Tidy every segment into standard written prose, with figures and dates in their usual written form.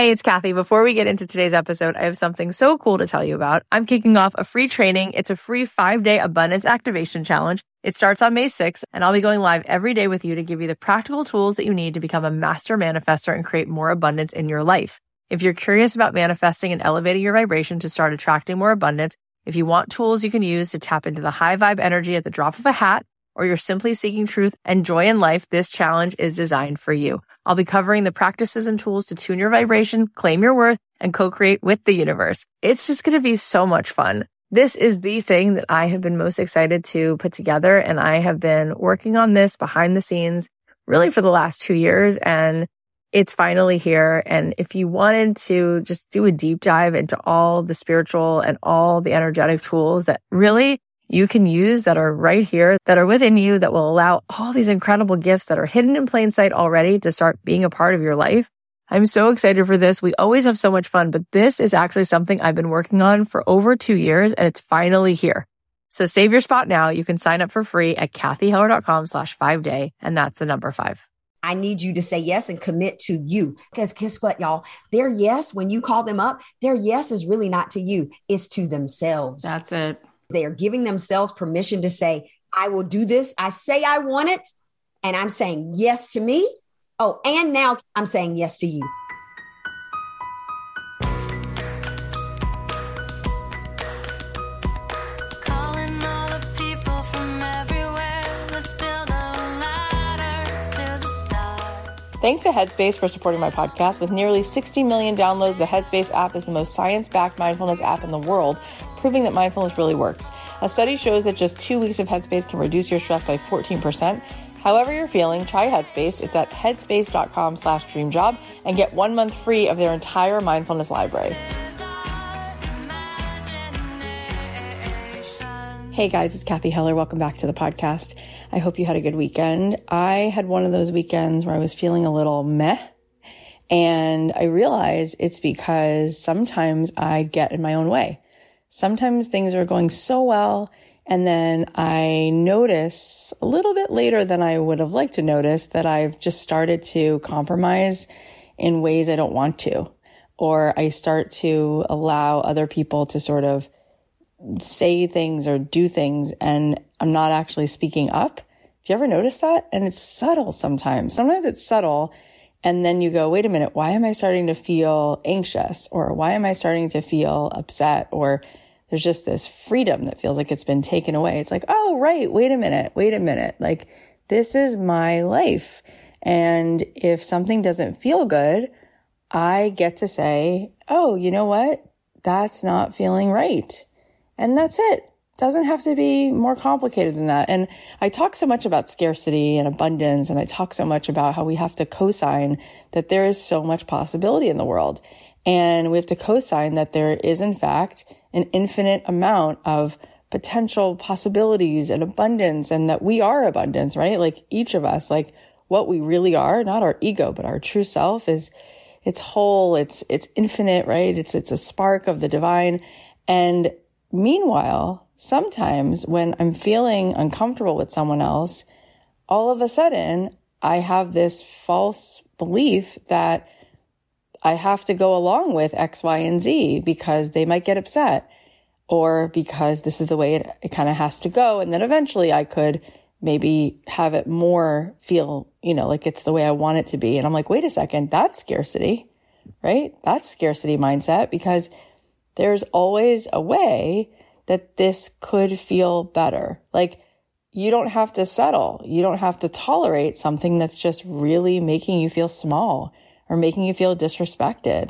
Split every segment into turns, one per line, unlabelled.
Hey, it's Kathy. Before we get into today's episode, I have something so cool to tell you about. I'm kicking off a free training. It's a free 5-day abundance activation challenge. It starts on May 6th, and I'll be going live every day with you to give you the practical tools that you need to become a master manifestor and create more abundance in your life. If you're curious about manifesting and elevating your vibration to start attracting more abundance, if you want tools you can use to tap into the high vibe energy at the drop of a hat, or you're simply seeking truth and joy in life, this challenge is designed for you. I'll be covering the practices and tools to tune your vibration, claim your worth, and co-create with the universe. It's just going to be so much fun. This is the thing that I have been most excited to put together, and I have been working on this behind the scenes really for the last 2 years, and it's finally here. And if you wanted to just do a deep dive into all the spiritual and all the energetic tools that really you can use that are right here, that are within you, that will allow all these incredible gifts that are hidden in plain sight already to start being a part of your life. I'm so excited for this. We always have so much fun, but this is actually something I've been working on for over 2 years, and it's finally here. So save your spot now. You can sign up for free at kathyheller.com/5day, and that's the number 5.
I need you to say yes and commit to you. Because guess what, y'all? Their yes, when you call them up, their yes is really not to you. It's to themselves.
That's it.
They are giving themselves permission to say, I will do this. I say I want it. And I'm saying yes to me. Oh, and now I'm saying yes to you.
Thanks to Headspace for supporting my podcast. With nearly 60 million downloads, the Headspace app is the most science-backed mindfulness app in the world, proving that mindfulness really works. A study shows that just 2 weeks of Headspace can reduce your stress by 14%. However you're feeling, try Headspace. It's at headspace.com/dreamjob and get 1 month free of their entire mindfulness library. Hey guys, it's Kathy Heller. Welcome back to the podcast. I hope you had a good weekend. I had one of those weekends where I was feeling a little meh, and I realized it's because sometimes I get in my own way. Sometimes things are going so well, and then I notice a little bit later than I would have liked to notice that I've just started to compromise in ways I don't want to, or I start to allow other people to sort of say things or do things, and I'm not actually speaking up. Do you ever notice that? And it's subtle sometimes. Sometimes it's subtle, and then you go, wait a minute, why am I starting to feel anxious? Or why am I starting to feel upset? Or there's just this freedom that feels like it's been taken away. It's like, oh, right, wait a minute. Like, this is my life. And if something doesn't feel good, I get to say, oh, you know what? That's not feeling right. And that's it. Doesn't have to be more complicated than that. And I talk so much about scarcity and abundance, and I talk so much about how we have to co-sign that there is so much possibility in the world. And we have to co-sign that there is, in fact, an infinite amount of potential possibilities and abundance, and that we are abundance, right? Like each of us, like what we really are, not our ego, but our true self is, it's whole, it's infinite, right? It's a spark of the divine. And meanwhile, sometimes when I'm feeling uncomfortable with someone else, all of a sudden I have this false belief that I have to go along with X, Y, and Z because they might get upset, or because this is the way it kind of has to go. And then eventually I could maybe have it more feel, like it's the way I want it to be. And I'm like, wait a second, that's scarcity, right? That's scarcity mindset, because there's always a way that this could feel better. Like, you don't have to settle. You don't have to tolerate something that's just really making you feel small or making you feel disrespected.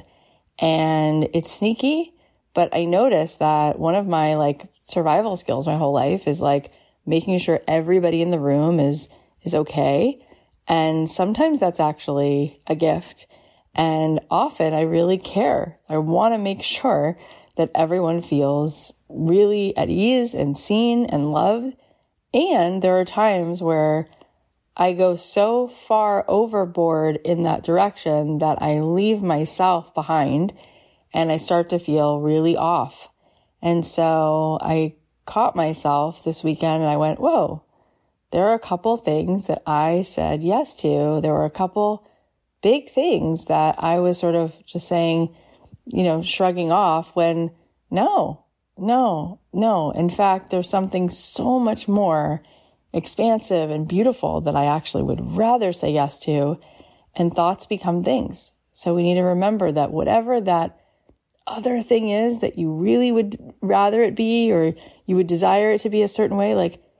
And it's sneaky, but I noticed that one of my survival skills my whole life is making sure everybody in the room is okay. And sometimes that's actually a gift. And often I really care. I want to make sure that everyone feels really at ease and seen and loved. And there are times where I go so far overboard in that direction that I leave myself behind and I start to feel really off. And so I caught myself this weekend and I went, whoa, there are a couple things that I said yes to. There were a couple big things that I was sort of just saying, shrugging off when no. In fact, there's something so much more expansive and beautiful that I actually would rather say yes to, and thoughts become things. So we need to remember that whatever that other thing is that you really would rather it be, or you would desire it to be a certain way,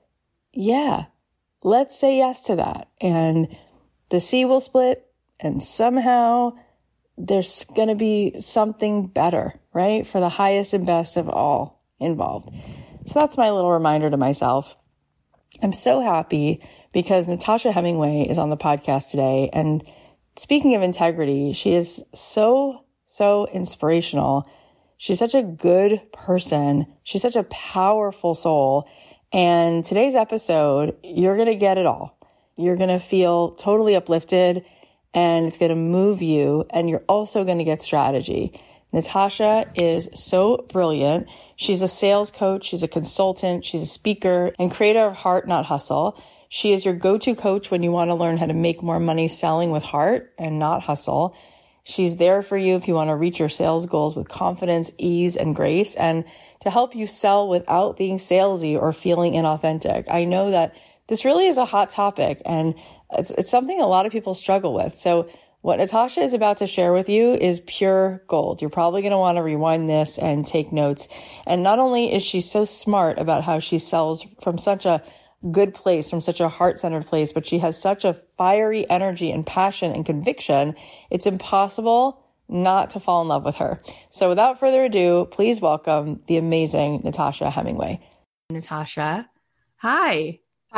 let's say yes to that. And the sea will split, and somehow there's going to be something better, right? For the highest and best of all involved. So that's my little reminder to myself. I'm so happy because Natasha Hemingway is on the podcast today. And speaking of integrity, she is so inspirational. She's such a good person. She's such a powerful soul. And today's episode, you're going to get it all. You're going to feel totally uplifted, and it's going to move you. And you're also going to get strategy. Natasha is so brilliant. She's a sales coach. She's a consultant. She's a speaker and creator of Heart, Not Hustle. She is your go-to coach when you want to learn how to make more money selling with heart and not hustle. She's there for you if you want to reach your sales goals with confidence, ease, and grace, and to help you sell without being salesy or feeling inauthentic. I know that this really is a hot topic, and it's something a lot of people struggle with. So what Natasha is about to share with you is pure gold. You're probably going to want to rewind this and take notes. And not only is she so smart about how she sells from such a good place, from such a heart-centered place, but she has such a fiery energy and passion and conviction, it's impossible not to fall in love with her. So without further ado, please welcome the amazing Natasha Hemingway. Natasha, hi.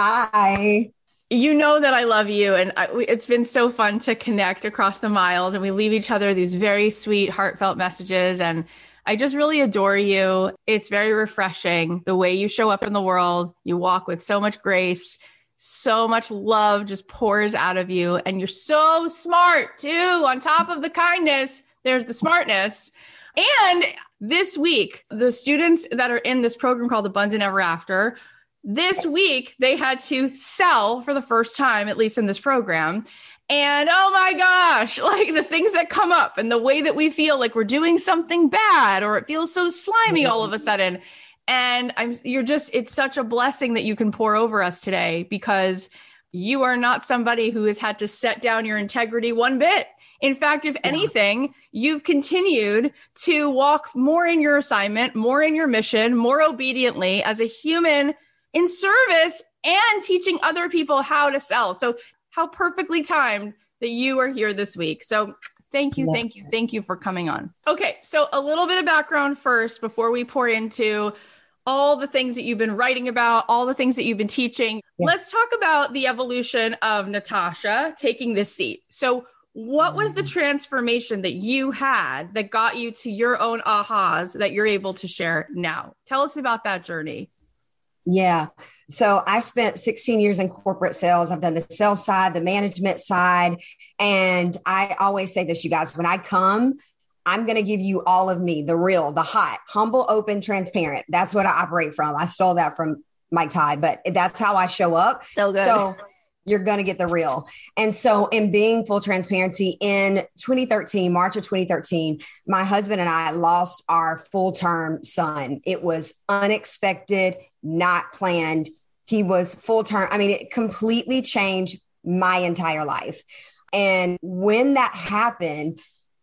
Hi.
You know that I love you, and it's been so fun to connect across the miles, and we leave each other these very sweet, heartfelt messages, and I just really adore you. It's very refreshing the way you show up in the world. You walk with so much grace, so much love just pours out of you, and you're so smart too. On top of the kindness, there's the smartness. And this week, the students that are in this program called Abundant Ever After, this week, they had to sell for the first time, at least in this program. And oh my gosh, the things that come up and the way that we feel like we're doing something bad, or it feels so slimy all of a sudden. And it's such a blessing that you can pour over us today, because you are not somebody who has had to set down your integrity one bit. In fact, if anything, you've continued to walk more in your assignment, more in your mission, more obediently as a human in service and teaching other people how to sell. So how perfectly timed that you are here this week. So thank you for coming on. Okay, so a little bit of background first before we pour into all the things that you've been writing about, all the things that you've been teaching. Yeah. Let's talk about the evolution of Natasha taking this seat. So what was the transformation that you had that got you to your own ahas that you're able to share now? Tell us about that journey.
Yeah. So I spent 16 years in corporate sales. I've done the sales side, the management side. And I always say this, you guys, when I come, I'm going to give you all of me, the real, the hot, humble, open, transparent. That's what I operate from. I stole that from Mike Todd, but that's how I show up.
So good.
So you're going to get the real. And so in being full transparency, in 2013, March of 2013, my husband and I lost our full-term son. It was unexpected, not planned. He was full-term. I mean, it completely changed my entire life. And when that happened,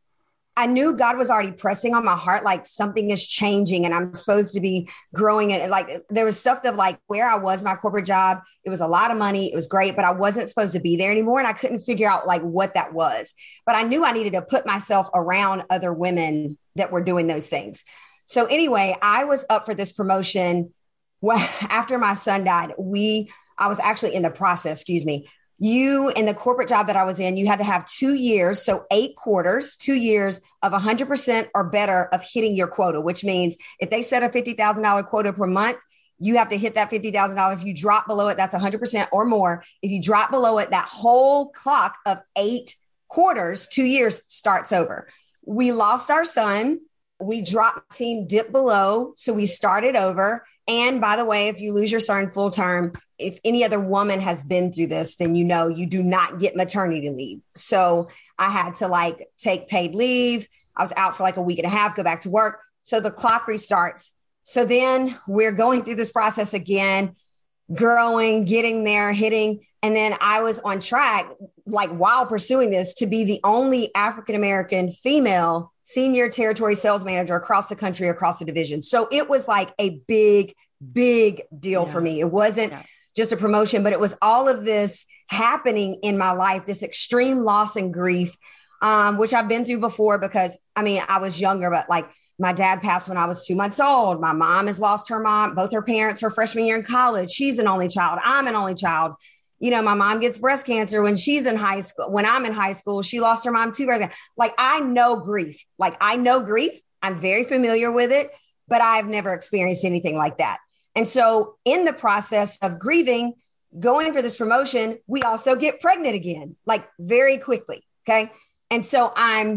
I knew God was already pressing on my heart, like something is changing and I'm supposed to be growing. And like, there was stuff that like where I was, my corporate job, it was a lot of money. It was great, but I wasn't supposed to be there anymore. And I couldn't figure out like what that was, but I knew I needed to put myself around other women that were doing those things. So anyway, I was up for this promotion. Well, after my son died, I was actually in the process, you in the corporate job that I was in, you had to have 2 years. So 8 quarters, 2 years of 100% or better of hitting your quota, which means if they set a $50,000 quota per month, you have to hit that $50,000. If you drop below it, that's 100% or more. If you drop below it, that whole clock of 8 quarters, 2 years starts over. We lost our son. We dropped, team dipped below. So we started over. And by the way, if you lose your son full term, if any other woman has been through this, then you know you do not get maternity leave. So I had to like take paid leave. I was out for like a week and a half, go back to work. So the clock restarts. So then we're going through this process again, growing, getting there, hitting. And then I was on track, like while pursuing this, to be the only African-American female senior territory sales manager across the country, across the division. So it was like a big, big deal for me. It wasn't just a promotion, but it was all of this happening in my life, this extreme loss and grief, which I've been through before because, I mean, I was younger, but like my dad passed when I was 2 months old. My mom has lost her mom, both her parents, her freshman year in college. She's an only child. I'm an only child. You know, my mom gets breast cancer when she's in high school. When I'm in high school, she lost her mom to breast cancer. Like, I know grief. Like, I know grief. I'm very familiar with it, but I've never experienced anything like that. And so in the process of grieving, going for this promotion, we also get pregnant again, like very quickly. Okay. And so I'm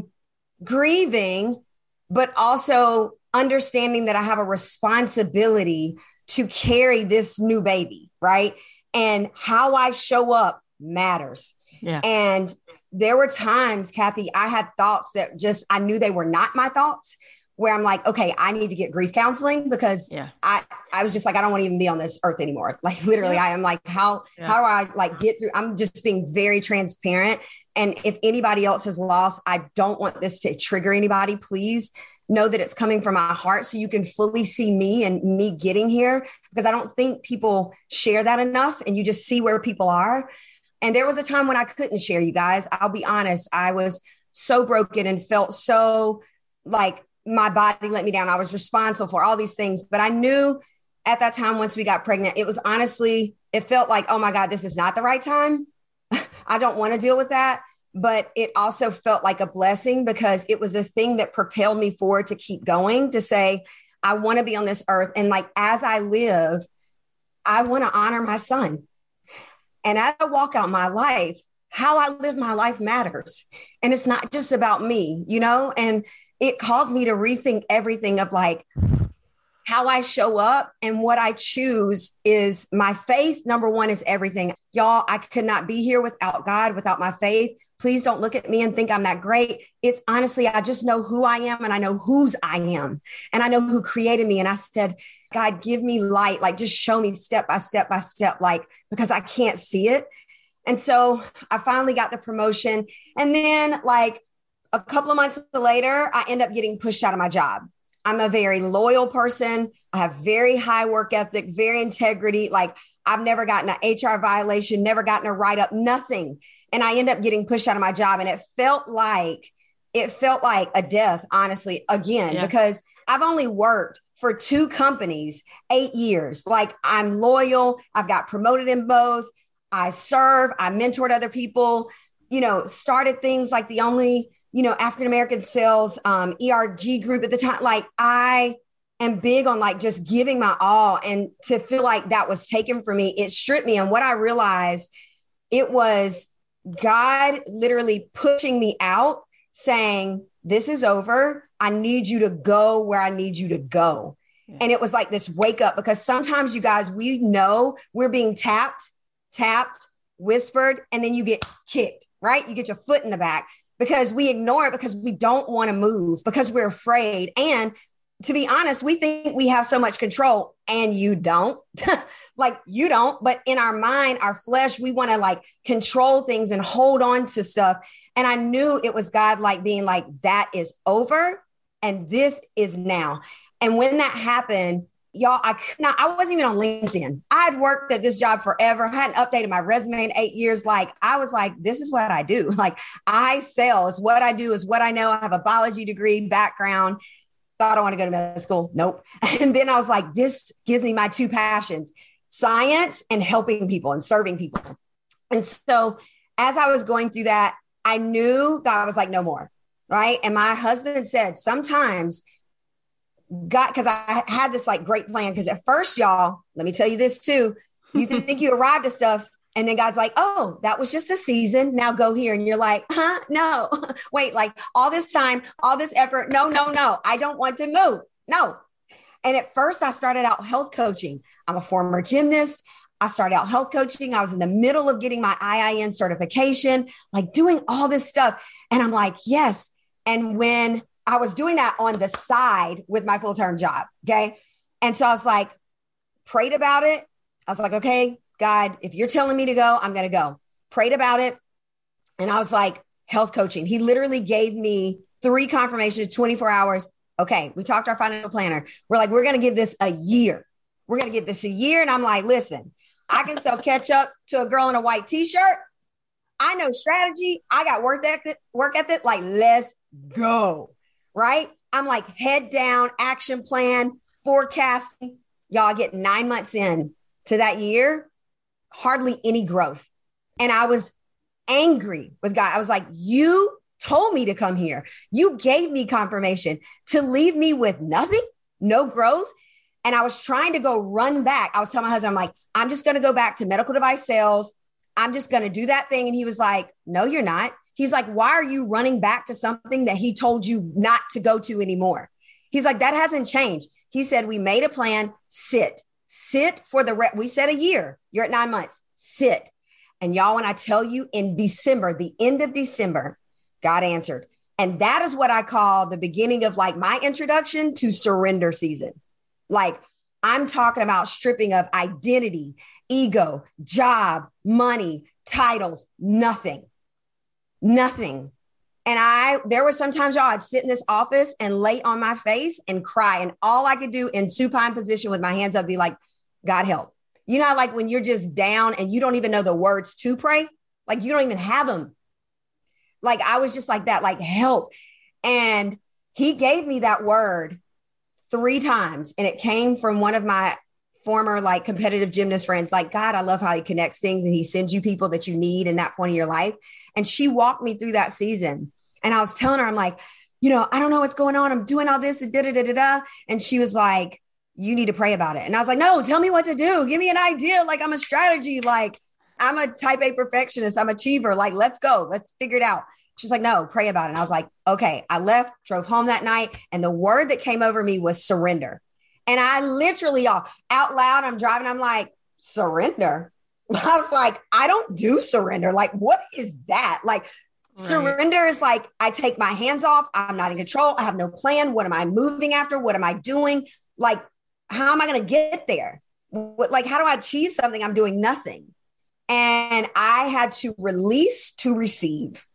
grieving, but also understanding that I have a responsibility to carry this new baby, right? And how I show up matters.
Yeah.
And there were times, Kathy, I had thoughts that just, I knew they were not my thoughts, where I'm like, okay, I need to get grief counseling because I was just like, I don't want to even be on this earth anymore. Like literally, I am like, how do I like get through? I'm just being very transparent. And if anybody else has lost, I don't want this to trigger anybody. Please know that it's coming from my heart so you can fully see me and me getting here, because I don't think people share that enough, and you just see where people are. And there was a time when I couldn't share, you guys. I'll be honest. I was so broken and felt so like my body let me down. I was responsible for all these things, but I knew at that time, once we got pregnant, it was honestly, it felt like, oh my God, this is not the right time. I don't want to deal with that. But it also felt like a blessing because it was the thing that propelled me forward to keep going, to say, I want to be on this earth. And like, as I live, I want to honor my son. And as I walk out my life, how I live my life matters. And it's not just about me, you know, and it caused me to rethink everything of like how I show up, and what I choose is my faith. Number one is everything. Y'all, I could not be here without God, without my faith. Please don't look at me and think I'm that great. It's honestly, I just know who I am and I know whose I am. And I know who created me. And I said, God, give me light, like just show me step by step by step, like, because I can't see it. And so I finally got the promotion. And then like a couple of months later, I end up getting pushed out of my job. I'm a very loyal person. I have very high work ethic, very integrity. Like I've never gotten an HR violation, never gotten a write-up, nothing. And I end up getting pushed out of my job. And it felt like a death, honestly, again, because I've only worked for 2 companies, 8 years. Like I'm loyal. I've got promoted in both. I serve, I mentored other people, you know, started things like the only, you know, African-American sales ERG group at the time. Like I am big on like just giving my all, and to feel like that was taken from me, it stripped me. And what I realized, it was God literally pushing me out, saying, this is over. I need you to go where I need you to go. Yeah. And it was like this wake up, because sometimes you guys, we know we're being tapped, whispered, and then you get kicked, right? You get your foot in the back because we ignore it, because we don't want to move, because we're afraid. And to be honest, we think we have so much control, and you don't. Like you don't, but in our mind, our flesh, we want to like control things and hold on to stuff. And I knew it was God, like being like, that is over and this is now. And when that happened, y'all, I wasn't even on LinkedIn. I had worked at this job forever. I hadn't updated my resume in 8 years. Like, I was like, this is what I do. Like, I sell. It's what I do, is what I know. I have a biology degree background. Thought I want to go to med school. Nope. And then I was like, this gives me my 2 passions, science and helping people and serving people. And so as I was going through that, I knew God was like, no more. Right. And my husband said, sometimes God, because I had this like great plan. Because at first, y'all, let me tell you this too. You think you arrived at stuff, and then God's like, oh, that was just a season. Now go here. And you're like, no, wait, like all this time, all this effort. No, I don't want to move. No. And at first I started out health coaching. I'm a former gymnast. I started out health coaching. I was in the middle of getting my IIN certification, like doing all this stuff. And I'm like, yes. And when I was doing that on the side with my full-time job. Okay. And so I was like, prayed about it. I was like, okay, God, if you're telling me to go, I'm going to go. Prayed about it. And I was like, health coaching. He literally gave me 3 confirmations, 24 hours. Okay. We talked to our financial planner. We're like, we're going to give this a year. We're going to give this a year. And I'm like, listen, I can sell ketchup to a girl in a white t-shirt. I know strategy. I got work ethic. Like, let's go. Right. I'm like, head down, action plan, forecasting. Y'all, get 9 months in to that year, hardly any growth. And I was angry with God. I was like, you told me to come here. You gave me confirmation to leave me with nothing, no growth. And I was trying to go run back. I was telling my husband, I'm like, I'm just going to go back to medical device sales. I'm just going to do that thing. And he was like, no, you're not. He's like, why are you running back to something that he told you not to go to anymore? He's like, that hasn't changed. He said, we made a plan. Sit for we said a year. You're at 9 months. Sit. And y'all, when I tell you in December, the end of December, God answered. And that is what I call the beginning of like my introduction to surrender season. Like, I'm talking about stripping of identity, ego, job, money, titles, nothing. And there were sometimes, y'all, I'd sit in this office and lay on my face and cry. And all I could do in supine position with my hands up, be like, God help. You know, like when you're just down and you don't even know the words to pray, like you don't even have them. Like I was just like that, like help. And he gave me that word 3 times. And it came from one of my former like competitive gymnast friends. Like, God, I love how he connects things and he sends you people that you need in that point of your life. And she walked me through that season. And I was telling her, I'm like, you know, I don't know what's going on. I'm doing all this and da-da-da-da-da. And she was like, you need to pray about it. And I was like, no, tell me what to do. Give me an idea. Like I'm a strategy. Like I'm a type A perfectionist. I'm an achiever. Like, let's go. Let's figure it out. She's like, no, pray about it. And I was like, okay. I left, drove home that night. And the word that came over me was surrender. And I literally out loud, I'm driving. I'm like, surrender. I was like, I don't do surrender. Like, what is that? Like, right. Surrender is like, I take my hands off. I'm not in control. I have no plan. What am I moving after? What am I doing? Like, how am I going to get there? Like, how do I achieve something? I'm doing nothing. And I had to release to receive.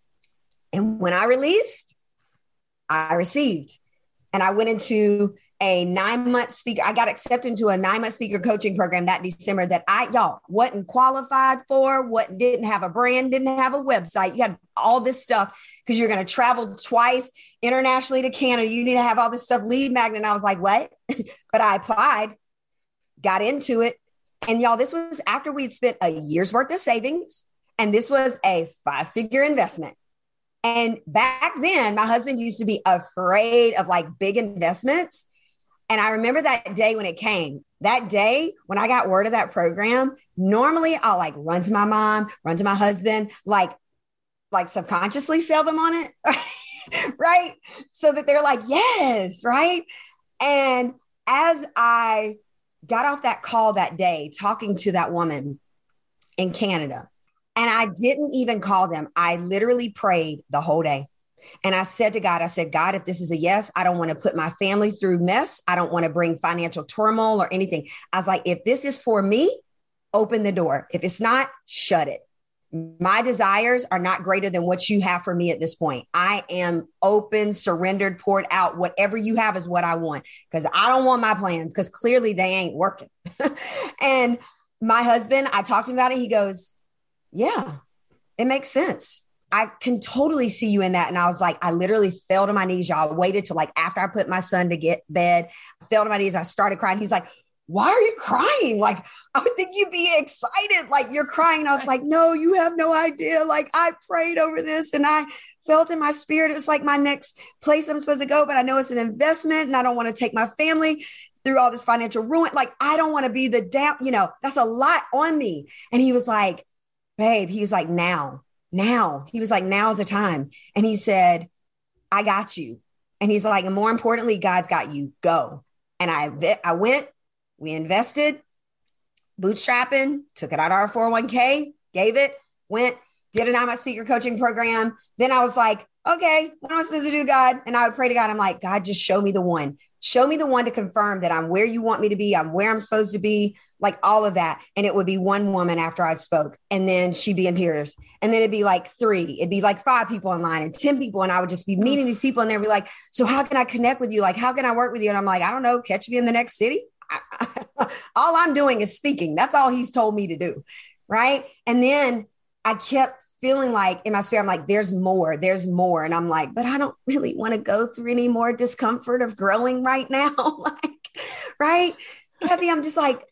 And when I released, I received. And I went into a 9-month speaker. I got accepted into a 9-month speaker coaching program that December that y'all wasn't qualified for, didn't have a brand, didn't have a website. You had all this stuff because you're going to travel twice internationally to Canada. You need to have all this stuff, lead magnet. And I was like, what? But I applied, got into it. And y'all, this was after we'd spent a year's worth of savings. And this was a 5-figure investment. And back then, my husband used to be afraid of like big investments. And I remember that day when it came, that day when I got word of that program, normally I'll like run to my mom, run to my husband, like subconsciously sell them on it. Right. So that they're like, yes. Right. And as I got off that call that day, talking to that woman in Canada, and I didn't even call them. I literally prayed the whole day. And I said to God, God, if this is a yes, I don't want to put my family through mess. I don't want to bring financial turmoil or anything. I was like, if this is for me, open the door. If it's not, shut it. My desires are not greater than what you have for me at this point. I am open, surrendered, poured out. Whatever you have is what I want, because I don't want my plans because clearly they ain't working. And my husband, I talked to him about it. He goes, yeah, it makes sense. I can totally see you in that. And I was like, I literally fell to my knees, y'all. I waited till like after I put my son to get bed, I fell to my knees. I started crying. He's like, why are you crying? Like, I would think you'd be excited. Like you're crying. And I was like, no, you have no idea. Like I prayed over this and I felt in my spirit. It was like my next place I'm supposed to go, but I know it's an investment and I don't want to take my family through all this financial ruin. Like, I don't want to be the down, that's a lot on me. And he was like, babe, he was like, now, he was like, now's the time. And he said, I got you. And he's like, and more importantly, God's got you, go. And I went, we invested, bootstrapping, took it out of our 401k, gave it, went, did an I'm a Speaker coaching program. Then I was like, okay, what am I supposed to do, God? And I would pray to God. I'm like, God, just show me the one. Show me the one to confirm that I'm where you want me to be. I'm where I'm supposed to be, like all of that. And it would be one woman after I spoke. And then she'd be in tears. And then it'd be like 3. It'd be like 5 people in line and 10 people. And I would just be meeting these people. And they'd be like, so how can I connect with you? Like, how can I work with you? And I'm like, I don't know, catch me in the next city. All I'm doing is speaking. That's all he's told me to do. Right. And then I kept feeling like in my spirit, I'm like, there's more. And I'm like, but I don't really want to go through any more discomfort of growing right now. Like, right. Kathy, I'm just like,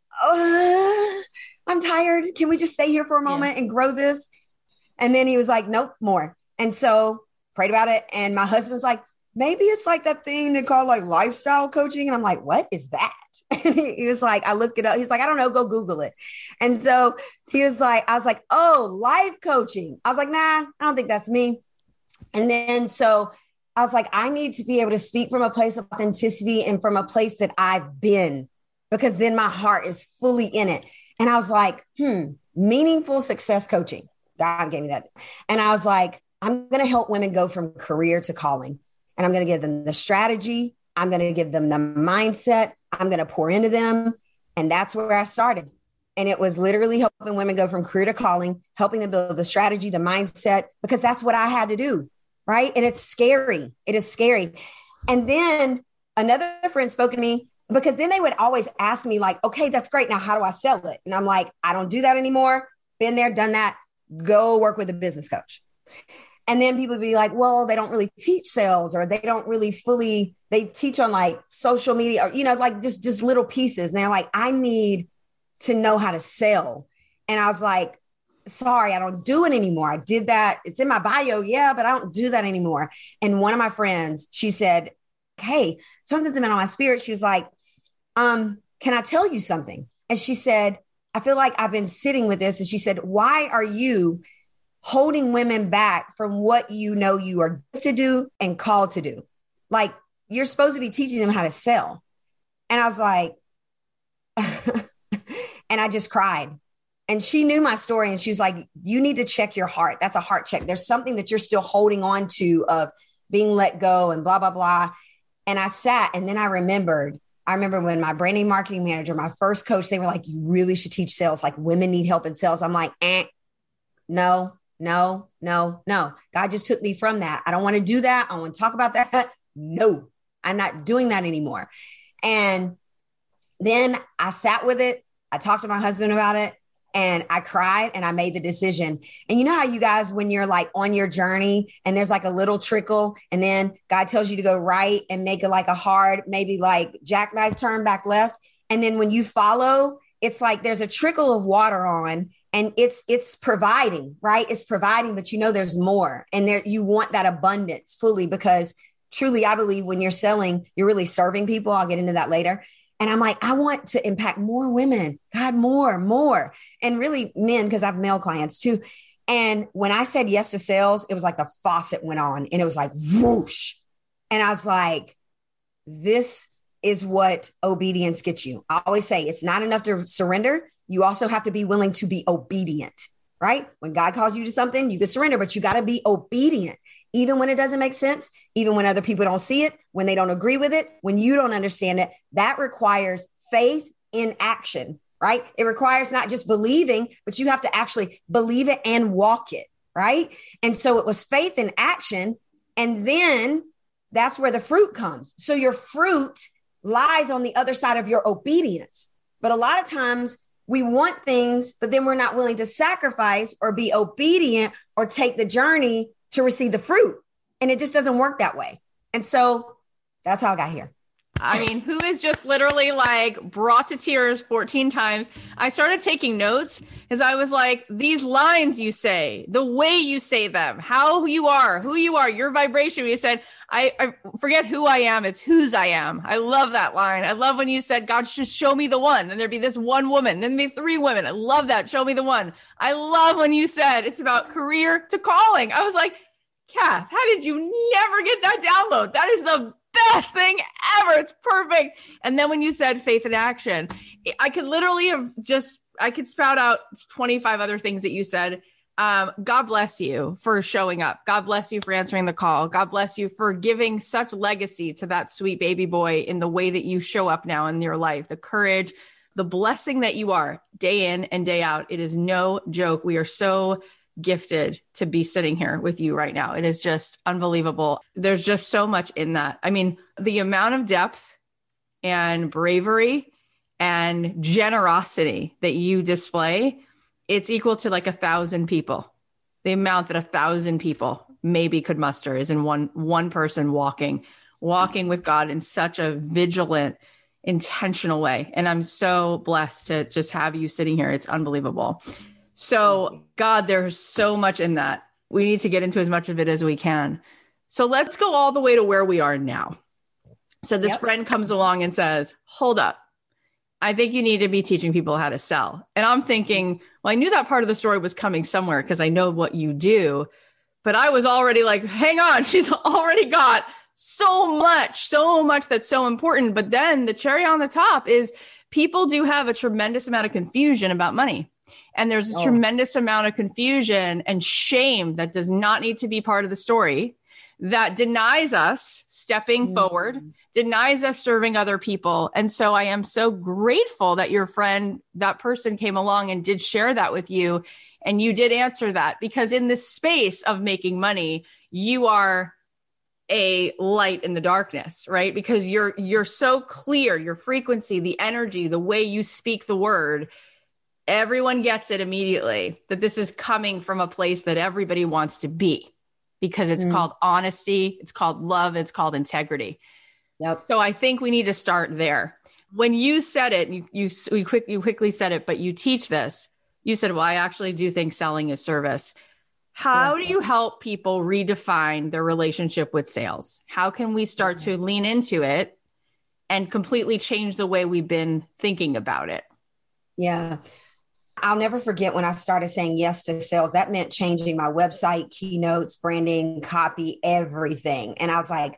I'm tired. Can we just stay here for a moment and grow this? And then he was like, nope, more. And so prayed about it. And my husband's like, maybe it's like that thing they call like lifestyle coaching. And I'm like, what is that? And he was like, I looked it up. He's like, I don't know, go Google it. And so he was like, I was like, oh, life coaching. I was like, nah, I don't think that's me. And then so I was like, I need to be able to speak from a place of authenticity and from a place that I've been, because then my heart is fully in it. And I was like, meaningful success coaching. God gave me that. And I was like, I'm going to help women go from career to calling. And I'm going to give them the strategy. I'm going to give them the mindset. I'm going to pour into them. And that's where I started. And it was literally helping women go from career to calling, helping them build the strategy, the mindset, because that's what I had to do. Right. And it's scary. It is scary. And then another friend spoke to me, because then they would always ask me like, okay, that's great. Now, how do I sell it? And I'm like, I don't do that anymore. Been there, done that. Go work with a business coach. And then people would be like, well, they don't really teach sales, or they don't really they teach on like social media, or, like just little pieces. And they're like, I need to know how to sell. And I was like, sorry, I don't do it anymore. I did that. It's in my bio. Yeah, but I don't do that anymore. And one of my friends, she said, hey, something's been on my spirit. She was like, can I tell you something? And she said, I feel like I've been sitting with this. And she said, why are you holding women back from what you know you are to do and called to do? Like, you're supposed to be teaching them how to sell. And I was like, and I just cried. And she knew my story. And she was like, you need to check your heart. That's a heart check. There's something that you're still holding on to of being let go and blah, blah, blah. And I sat, and then I remember when my branding marketing manager, my first coach, they were like, you really should teach sales. Like, women need help in sales. I'm like, no. God just took me from that. I don't want to do that. I don't want to talk about that. No, I'm not doing that anymore. And then I sat with it. I talked to my husband about it, and I cried, and I made the decision. And you know how you guys, when you're like on your journey and there's like a little trickle, and then God tells you to go right and make it like a hard, maybe like jackknife turn back left. And then when you follow, it's like there's a trickle of water on, and it's providing, right? It's providing, but there's more. And there, you want that abundance fully, because truly, I believe when you're selling, you're really serving people. I'll get into that later. And I'm like, I want to impact more women, God, more, and really men, because I have male clients too. And when I said yes to sales, it was like the faucet went on, and it was like whoosh. And I was like, this is what obedience gets you. I always say it's not enough to surrender. You also have to be willing to be obedient, right? When God calls you to something, you can surrender, but you got to be obedient, even when it doesn't make sense, even when other people don't see it, when they don't agree with it, when you don't understand it. That requires faith in action, right? It requires not just believing, but you have to actually believe it and walk it, right? And so it was faith in action. And then that's where the fruit comes. So your fruit lies on the other side of your obedience. But a lot of times we want things, but then we're not willing to sacrifice or be obedient or take the journey to receive the fruit. And it just doesn't work that way. And so that's how I got here.
I mean, who is just literally like brought to tears 14 times. I started taking notes as I was like, these lines you say, the way you say them, how you are, who you are, your vibration. You said, I forget who I am. It's whose I am. I love that line. I love when you said, God, just show me the one. And there'd be this one woman, then be 3 women. I love that. Show me the one. I love when you said it's about career to calling. I was like, Kath, how did you never get that download? That is the best thing ever. It's perfect. And then when you said faith in action, I could literally I could spout out 25 other things that you said. God bless you for showing up. God bless you for answering the call. God bless you for giving such legacy to that sweet baby boy in the way that you show up now in your life, the courage, the blessing that you are day in and day out. It is no joke. We are so gifted to be sitting here with you right now. It is just unbelievable. There's just so much in that. I mean, the amount of depth and bravery and generosity that you display, it's equal to like 1,000 people. The amount that 1,000 people maybe could muster is in one person walking with God in such a vigilant, intentional way. And I'm so blessed to just have you sitting here. It's unbelievable. So God, there's so much in that. We need to get into as much of it as we can. So let's go all the way to where we are now. So this friend comes along and says, hold up. I think you need to be teaching people how to sell. And I'm thinking, well, I knew that part of the story was coming somewhere because I know what you do, but I was already like, hang on, she's already got so much that's so important. But then the cherry on the top is people do have a tremendous amount of confusion about money. And there's a tremendous amount of confusion and shame that does not need to be part of the story, that denies us stepping forward, denies us serving other people. And so I am so grateful that your friend, that person came along and did share that with you. And you did answer that, because in this space of making money, you are a light in the darkness, right? Because you're so clear, your frequency, the energy, the way you speak the word, everyone gets it immediately that this is coming from a place that everybody wants to be, because it's called honesty, it's called love, it's called integrity. Yep. So I think we need to start there. When you said it, you quickly said it, but you teach this. You said, well, I actually do think selling is service. How do you help people redefine their relationship with sales? How can we start to lean into it and completely change the way we've been thinking about it?
Yeah. I'll never forget when I started saying yes to sales. That meant changing my website, keynotes, branding, copy, everything. And I was like,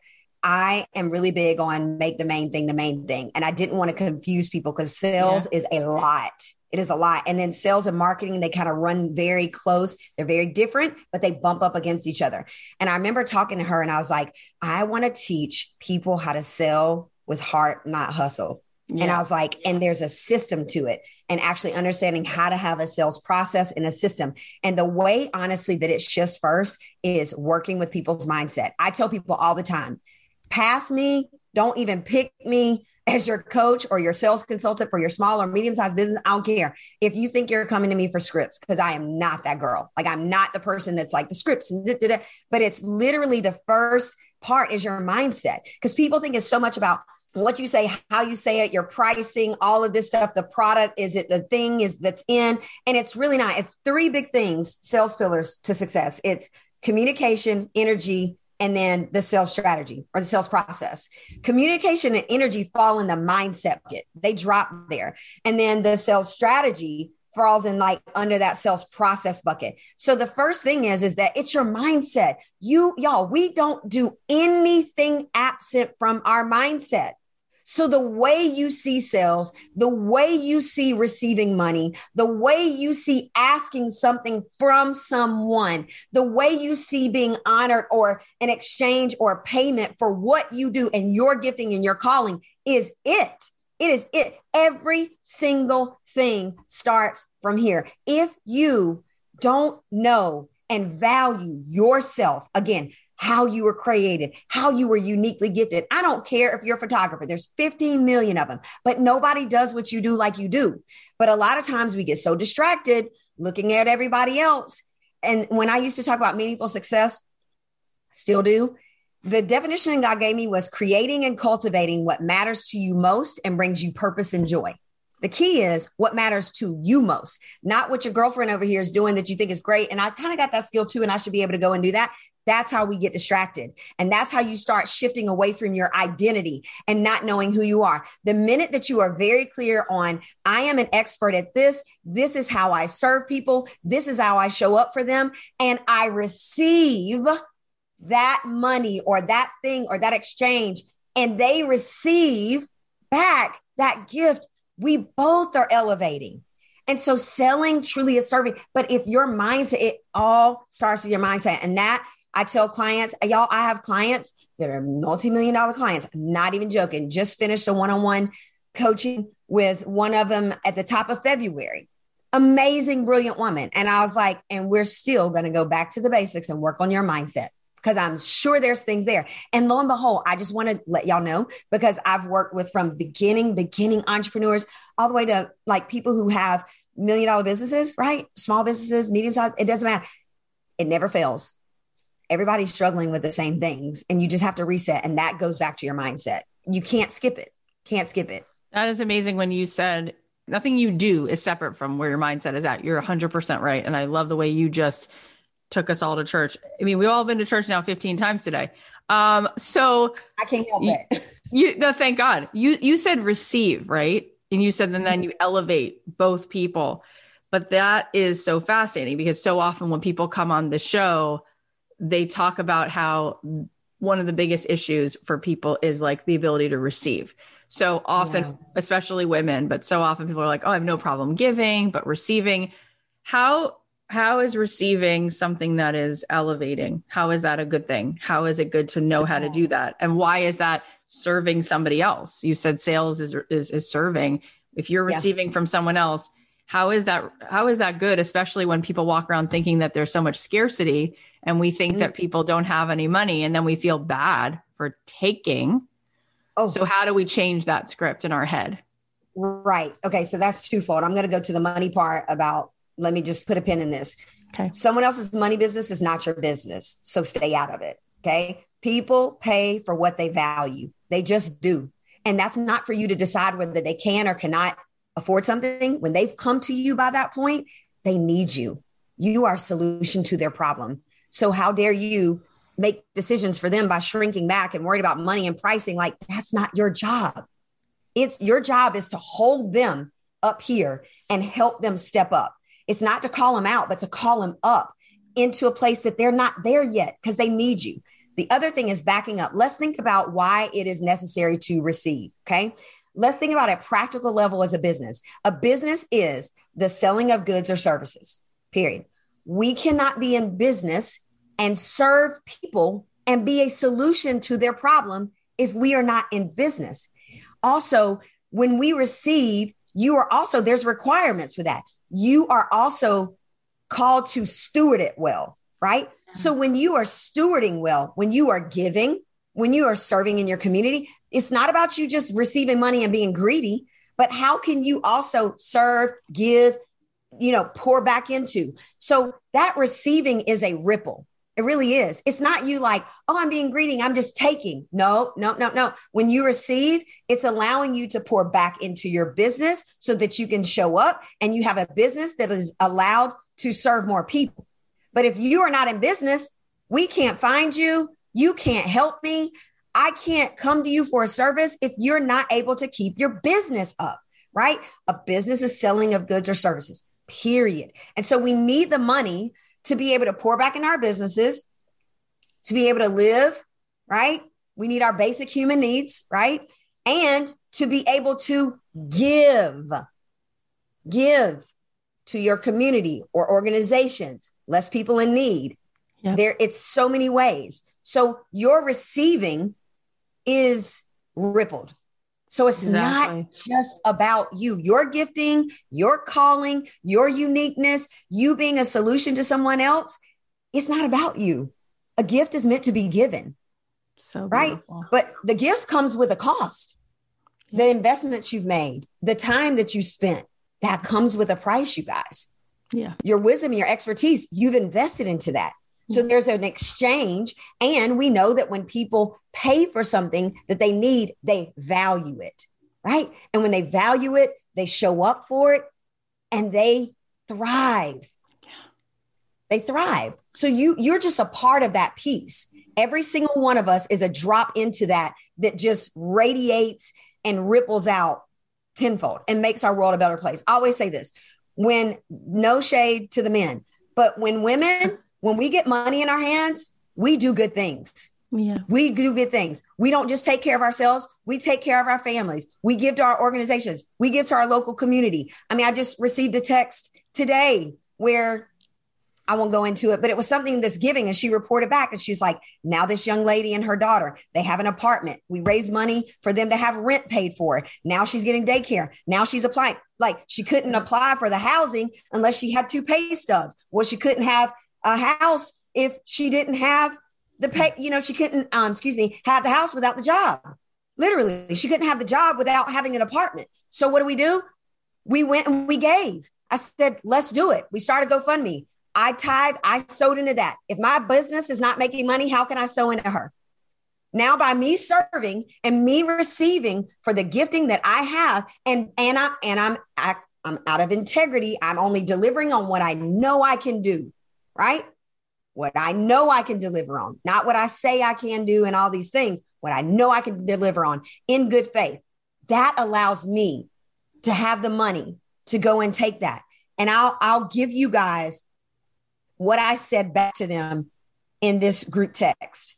I am really big on make the main thing the main thing. And I didn't want to confuse people because sales is a lot. It is a lot. And then sales and marketing, they kind of run very close. They're very different, but they bump up against each other. And I remember talking to her and I was like, I want to teach people how to sell with heart, not hustle. Yeah. And I was like, and there's a system to it, and actually understanding how to have a sales process and a system. And the way, honestly, that it shifts first is working with people's mindset. I tell people all the time, pass me, don't even pick me as your coach or your sales consultant for your small or medium-sized business. I don't care if you think you're coming to me for scripts, because I am not that girl. Like, I'm not the person that's like the scripts, but it's literally the first part is your mindset, because people think it's so much about what you say, how you say it, your pricing, all of this stuff, the product, is it the thing is that's in, and it's really not. It's three big things, sales pillars to success. It's communication, energy, and then the sales strategy or the sales process. Communication and energy fall in the mindset bucket. They drop there. And then the sales strategy falls in like under that sales process bucket. So the first thing is that it's your mindset. Y'all, we don't do anything absent from our mindset. So the way you see sales, the way you see receiving money, the way you see asking something from someone, the way you see being honored or an exchange or payment for what you do and your gifting and your calling is it. It is it. Every single thing starts from here. If you don't know and value yourself, again, how you were created, how you were uniquely gifted. I don't care if you're a photographer. There's 15 million of them, but nobody does what you do like you do. But a lot of times we get so distracted looking at everybody else. And when I used to talk about meaningful success, still do, the definition God gave me was creating and cultivating what matters to you most and brings you purpose and joy. The key is what matters to you most, not what your girlfriend over here is doing that you think is great. And I kind of got that skill too, and I should be able to go and do that. That's how we get distracted. And that's how you start shifting away from your identity and not knowing who you are. The minute that you are very clear on, I am an expert at this, this is how I serve people, this is how I show up for them, and I receive that money or that thing or that exchange and they receive back that gift, we both are elevating. And so selling truly is serving. But if your mindset, it all starts with your mindset. And that I tell clients, y'all, I have clients that are multi-million-dollar clients. I'm not even joking. Just finished a one-on-one coaching with one of them at the top of February. Amazing, brilliant woman. And I was like, and we're still going to go back to the basics and work on your mindset, because I'm sure there's things there. And lo and behold, I just want to let y'all know, because I've worked with from beginning entrepreneurs all the way to like people who have $1 million businesses, right? Small businesses, medium size, it doesn't matter. It never fails. Everybody's struggling with the same things, and you just have to reset. And that goes back to your mindset. You can't skip it. Can't skip it.
That is amazing when you said nothing you do is separate from where your mindset is at. You're 100% right. And I love the way you just took us all to church. I mean, we've all been to church now 15 times today. So
I can't help it.
No, thank God. You said receive, right? And you said, and then you elevate both people. But that is so fascinating, because so often when people come on the show, they talk about how one of the biggest issues for people is like the ability to receive. So often, especially women, but so often people are like, oh, I have no problem giving, but receiving. How is receiving something that is elevating? How is that a good thing? How is it good to know how to do that? And why is that serving somebody else? You said sales is serving. If you're receiving from someone else, how is that good? Especially when people walk around thinking that there's so much scarcity, and we think that people don't have any money, and then we feel bad for taking. Oh, so how do we change that script in our head?
Right. Okay. So that's twofold. I'm going to go to the money part about, let me just put a pin in this.
Okay.
Someone else's money business is not your business. So stay out of it. Okay. People pay for what they value. They just do. And that's not for you to decide whether they can or cannot afford something. When they've come to you by that point, they need you. You are a solution to their problem. So how dare you make decisions for them by shrinking back and worried about money and pricing? Like, that's not your job. It's your job is to hold them up here and help them step up. It's not to call them out, but to call them up into a place that they're not there yet, because they need you. The other thing is backing up. Let's think about why it is necessary to receive. Okay. Let's think about a practical level as a business. A business is the selling of goods or services, period. We cannot be in business and serve people and be a solution to their problem if we are not in business. Also, when we receive, there's requirements for that. You are also called to steward it well, right? So when you are stewarding well, when you are giving, when you are serving in your community, it's not about you just receiving money and being greedy, but how can you also serve, give, pour back into? So that receiving is a ripple. It really is. It's not you like, oh, I'm being greedy, I'm just taking. No. When you receive, it's allowing you to pour back into your business so that you can show up and you have a business that is allowed to serve more people. But if you are not in business, we can't find you. You can't help me. I can't come to you for a service if you're not able to keep your business up, right? A business is selling of goods or services, period. And so we need the money to be able to pour back in our businesses, to be able to live, right? We need our basic human needs, right? And to be able to give to your community or organizations, less people in need. Yep. It's so many ways. So your receiving is rippled. So it's not just about you, your gifting, your calling, your uniqueness, you being a solution to someone else. It's not about you. A gift is meant to be given. So right. But the gift comes with a cost. Yeah. The investments you've made, the time that you spent, that comes with a price, you guys.
Yeah.
Your wisdom, your expertise, you've invested into that. So there's an exchange. And we know that when people pay for something that they need, they value it, right? And when they value it, they show up for it and they thrive. They thrive. So you're just a part of that piece. Every single one of us is a drop into that just radiates and ripples out tenfold and makes our world a better place. I always say this, no shade to the men, but when we get money in our hands, we do good things.
Yeah.
We do good things. We don't just take care of ourselves. We take care of our families. We give to our organizations. We give to our local community. I mean, I just received a text today where I won't go into it, but it was something that's giving. And she reported back and she's like, now this young lady and her daughter, they have an apartment. We raise money for them to have rent paid for. Now she's getting daycare. Now she's applying. Like, she couldn't apply for the housing unless she had 2 pay stubs. Well, she couldn't have a house if she didn't have the pay, she couldn't, have the house without the job. Literally, she couldn't have the job without having an apartment. So what do? We went and we gave. I said, let's do it. We started GoFundMe. I tithe, I sowed into that. If my business is not making money, how can I sow into her? Now, by me serving and me receiving for the gifting that I have, and I'm out of integrity. I'm only delivering on what I know I can do, right? What I know I can deliver on, not what I say I can do and all these things, what I know I can deliver on in good faith. That allows me to have the money to go and take that. And I'll give you guys what I said back to them in this group text.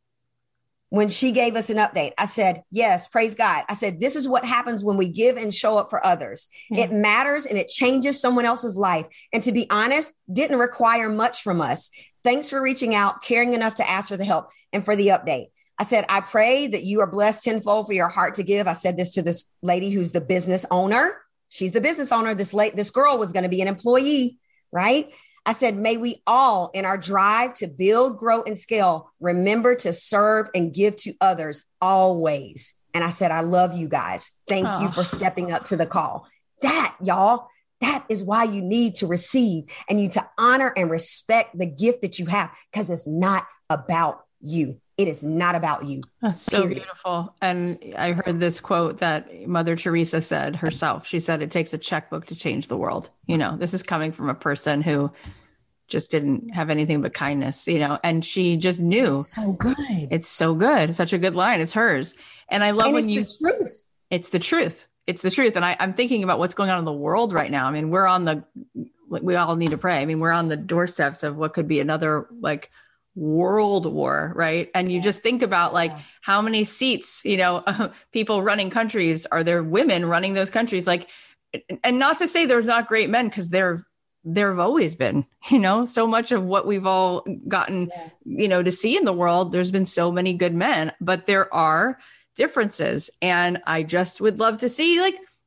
When she gave us an update, I said, yes, praise God. I said, this is what happens when we give and show up for others. Yeah. It matters and it changes someone else's life. And to be honest, didn't require much from us. Thanks for reaching out, caring enough to ask for the help and for the update. I said, I pray that you are blessed tenfold for your heart to give. I said this to this lady who's the business owner. She's the business owner. This girl was going to be an employee, right? I said, may we all, in our drive to build, grow, and scale, remember to serve and give to others always. And I said, I love you guys. Thank you for stepping up to the call. That, y'all, that is why you need to receive and you to honor and respect the gift that you have, because it's not about you. It is not about you.
That's so beautiful. And I heard this quote that Mother Teresa said herself. She said, it takes a checkbook to change the world. This is coming from a person who just didn't have anything but kindness, and she just knew.
It's so good.
It's so good. It's such a good line. It's hers. And I love when
it's the truth.
It's the truth. It's the truth. And I'm thinking about what's going on in the world right now. I mean, we all need to pray. I mean, we're on the doorsteps of what could be another world war, right? And you just think about how many seats, people running countries, are there women running those countries? And not to say there's not great men, because there have always been, so much of what we've all gotten, to see in the world, there's been so many good men, but there are differences. And I just would love to see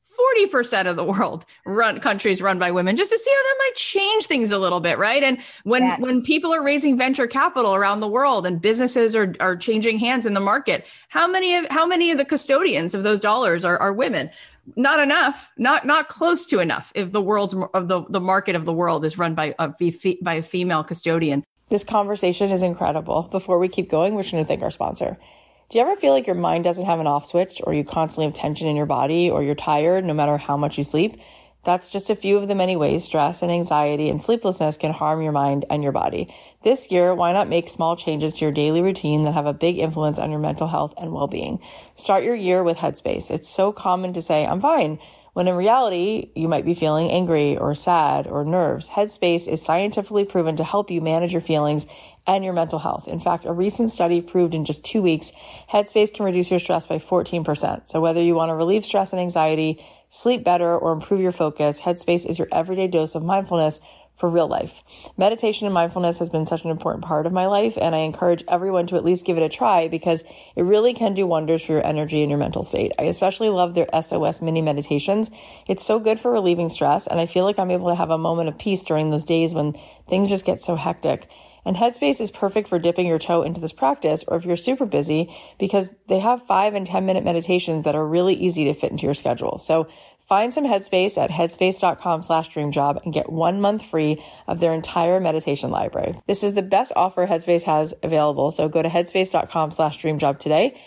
40% of the world countries run by women, just to see how that might change things a little bit. Right. And when people are raising venture capital around the world and businesses are changing hands in the market, how many of the custodians of those dollars are women? Not enough, not close to enough. If the market of the world is run by a female custodian.
This conversation is incredible. Before we keep going, we're just going to thank our sponsor. Do you ever feel like your mind doesn't have an off switch, or you constantly have tension in your body, or you're tired no matter how much you sleep? That's just a few of the many ways stress and anxiety and sleeplessness can harm your mind and your body. This year, why not make small changes to your daily routine that have a big influence on your mental health and well-being? Start your year with Headspace. It's so common to say, I'm fine, when in reality, you might be feeling angry or sad or nerves. Headspace is scientifically proven to help you manage your feelings and your mental health. In fact, a recent study proved in just 2 weeks, Headspace can reduce your stress by 14%. So whether you want to relieve stress and anxiety, sleep better, or improve your focus, Headspace is your everyday dose of mindfulness for real life. Meditation and mindfulness has been such an important part of my life, and I encourage everyone to at least give it a try, because it really can do wonders for your energy and your mental state. I especially love their SOS mini meditations. It's so good for relieving stress, and I feel like I'm able to have a moment of peace during those days when things just get so hectic. And Headspace is perfect for dipping your toe into this practice, or if you're super busy, because they have 5 and 10 minute meditations that are really easy to fit into your schedule. So find some Headspace at headspace.com/dreamjob and get 1 month free of their entire meditation library. This is the best offer Headspace has available. So go to headspace.com/dreamjob today,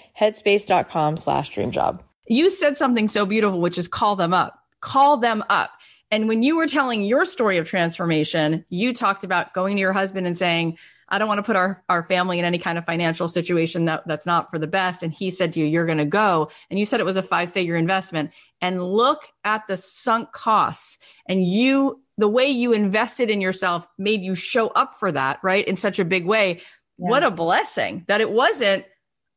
headspace.com/dreamjob.
You said something so beautiful, which is call them up. Call them up. And when you were telling your story of transformation, you talked about going to your husband and saying, I don't want to put our family in any kind of financial situation that's not for the best. And he said to you, you're going to go. And you said it was a 5-figure investment. And look at the sunk costs. And the way you invested in yourself made you show up for that, right? In such a big way. what a blessing that it wasn't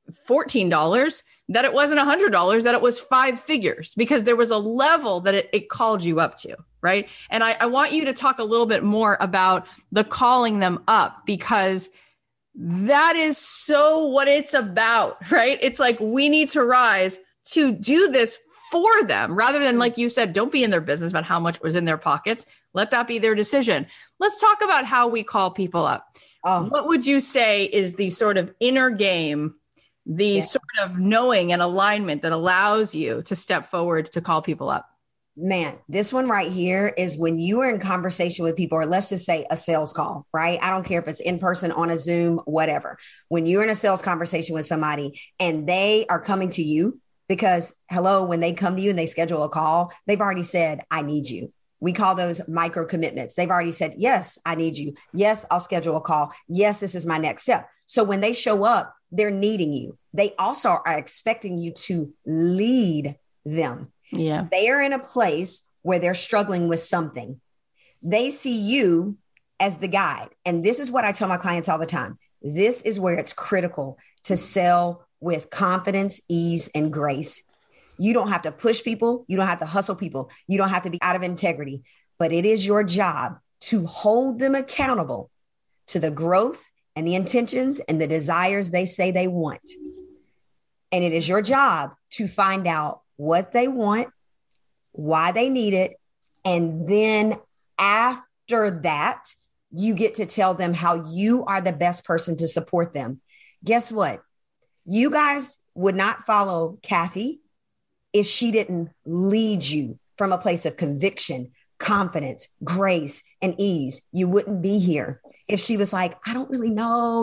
$14, that it wasn't $100, that it was 5 figures, because there was a level that it called you up to. Right. And I want you to talk a little bit more about the calling them up, because that is so what it's about, right? It's like, we need to rise to do this for them, rather than, like you said, don't be in their business about how much was in their pockets. Let that be their decision. Let's talk about how we call people up. What would you say is the sort of inner game, the sort of knowing and alignment that allows you to step forward to call people up?
Man, this one right here is when you are in conversation with people, or let's just say a sales call, right? I don't care if it's in person, on a Zoom, whatever. When you're in a sales conversation with somebody and they are coming to you, because hello, when they come to you and they schedule a call, they've already said, I need you. We call those micro commitments. They've already said, yes, I need you. Yes, I'll schedule a call. Yes, this is my next step. So when they show up, they're needing you. They also are expecting you to lead them.
Yeah.
They are in a place where they're struggling with something. They see you as the guide. And this is what I tell my clients all the time. This is where it's critical to sell with confidence, ease, and grace. You don't have to push people. You don't have to hustle people. You don't have to be out of integrity, but it is your job to hold them accountable to the growth and the intentions and the desires they say they want. And it is your job to find out what they want, why they need it. And then after that, you get to tell them how you are the best person to support them. Guess what? You guys would not follow Kathy if she didn't lead you from a place of conviction, confidence, grace, and ease. You wouldn't be here. If she was like, I don't really know,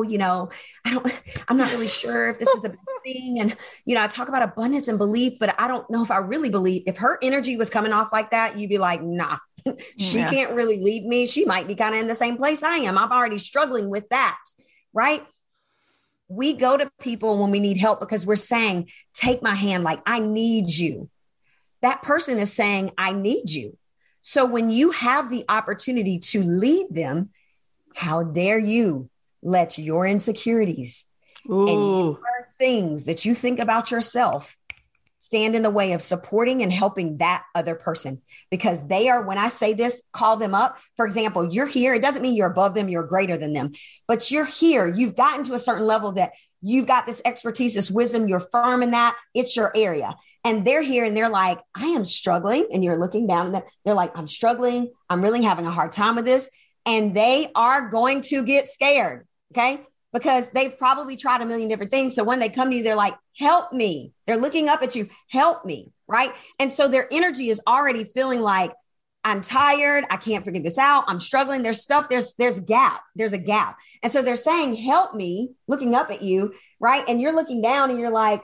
I'm not really sure if this is the best thing. And, I talk about abundance and belief, but I don't know if I really believe. If her energy was coming off like that, you'd be like, nah, she can't really lead me. She might be kind of in the same place I am. I'm already struggling with that. Right. We go to people when we need help because we're saying, take my hand, like, I need you. That person is saying, I need you. So when you have the opportunity to lead them, how dare you let your insecurities and your things that you think about yourself stand in the way of supporting and helping that other person? Because they are, when I say this, call them up. For example, you're here. It doesn't mean you're above them, you're greater than them, but you're here. You've gotten to a certain level that you've got this expertise, this wisdom, you're firm in that. It's your area. And they're here and they're like, I am struggling. And you're looking down and they're like, I'm struggling. I'm really having a hard time with this. And they are going to get scared. Okay. Because they've probably tried a million different things. So when they come to you, they're like, help me. They're looking up at you. Help me. Right. And so their energy is already feeling like, I'm tired. I can't figure this out. I'm struggling. There's stuff. There's a gap. There's a gap. And so they're saying, help me, looking up at you. Right. And you're looking down and you're like,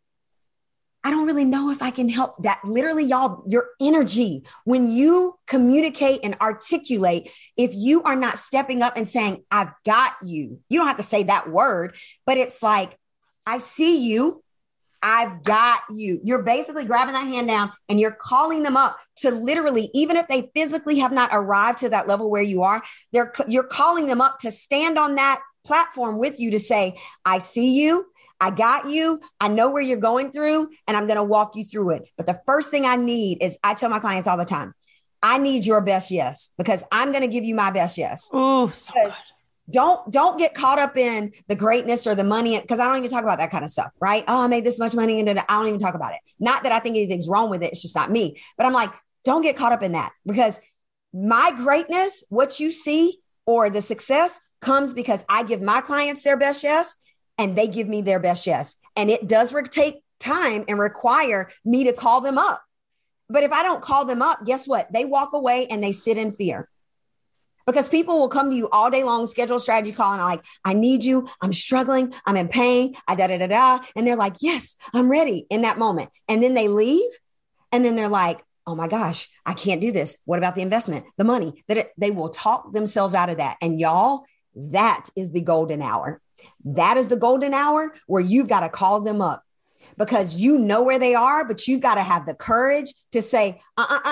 I don't really know if I can help. That literally, y'all, your energy, when you communicate and articulate, if you are not stepping up and saying, I've got you, you don't have to say that word, but it's like, I see you. I've got you. You're basically grabbing that hand down and you're calling them up to literally, even if they physically have not arrived to that level where you are, you're calling them up to stand on that platform with you to say, I see you. I got you. I know where you're going through and I'm going to walk you through it. But the first thing I need is, I tell my clients all the time, I need your best yes, because I'm going to give you my best yes.
Oh, so good.
Don't get caught up in the greatness or the money, because I don't even talk about that kind of stuff, right? Oh, I made this much money and I don't even talk about it. Not that I think anything's wrong with it. It's just not me. But I'm like, don't get caught up in that, because my greatness, what you see or the success comes because I give my clients their best yes and they give me their best yes. And it does take time and require me to call them up. But if I don't call them up, guess what? They walk away and they sit in fear. Because people will come to you all day long, schedule a strategy call, and I'm like, I need you. I'm struggling. I'm in pain. And they're like, yes, I'm ready in that moment. And then they leave. And then they're like, oh my gosh, I can't do this. What about the investment, the money? They will talk themselves out of that. And y'all, that is the golden hour. That is the golden hour where you've got to call them up, because you know where they are, but you've got to have the courage to say,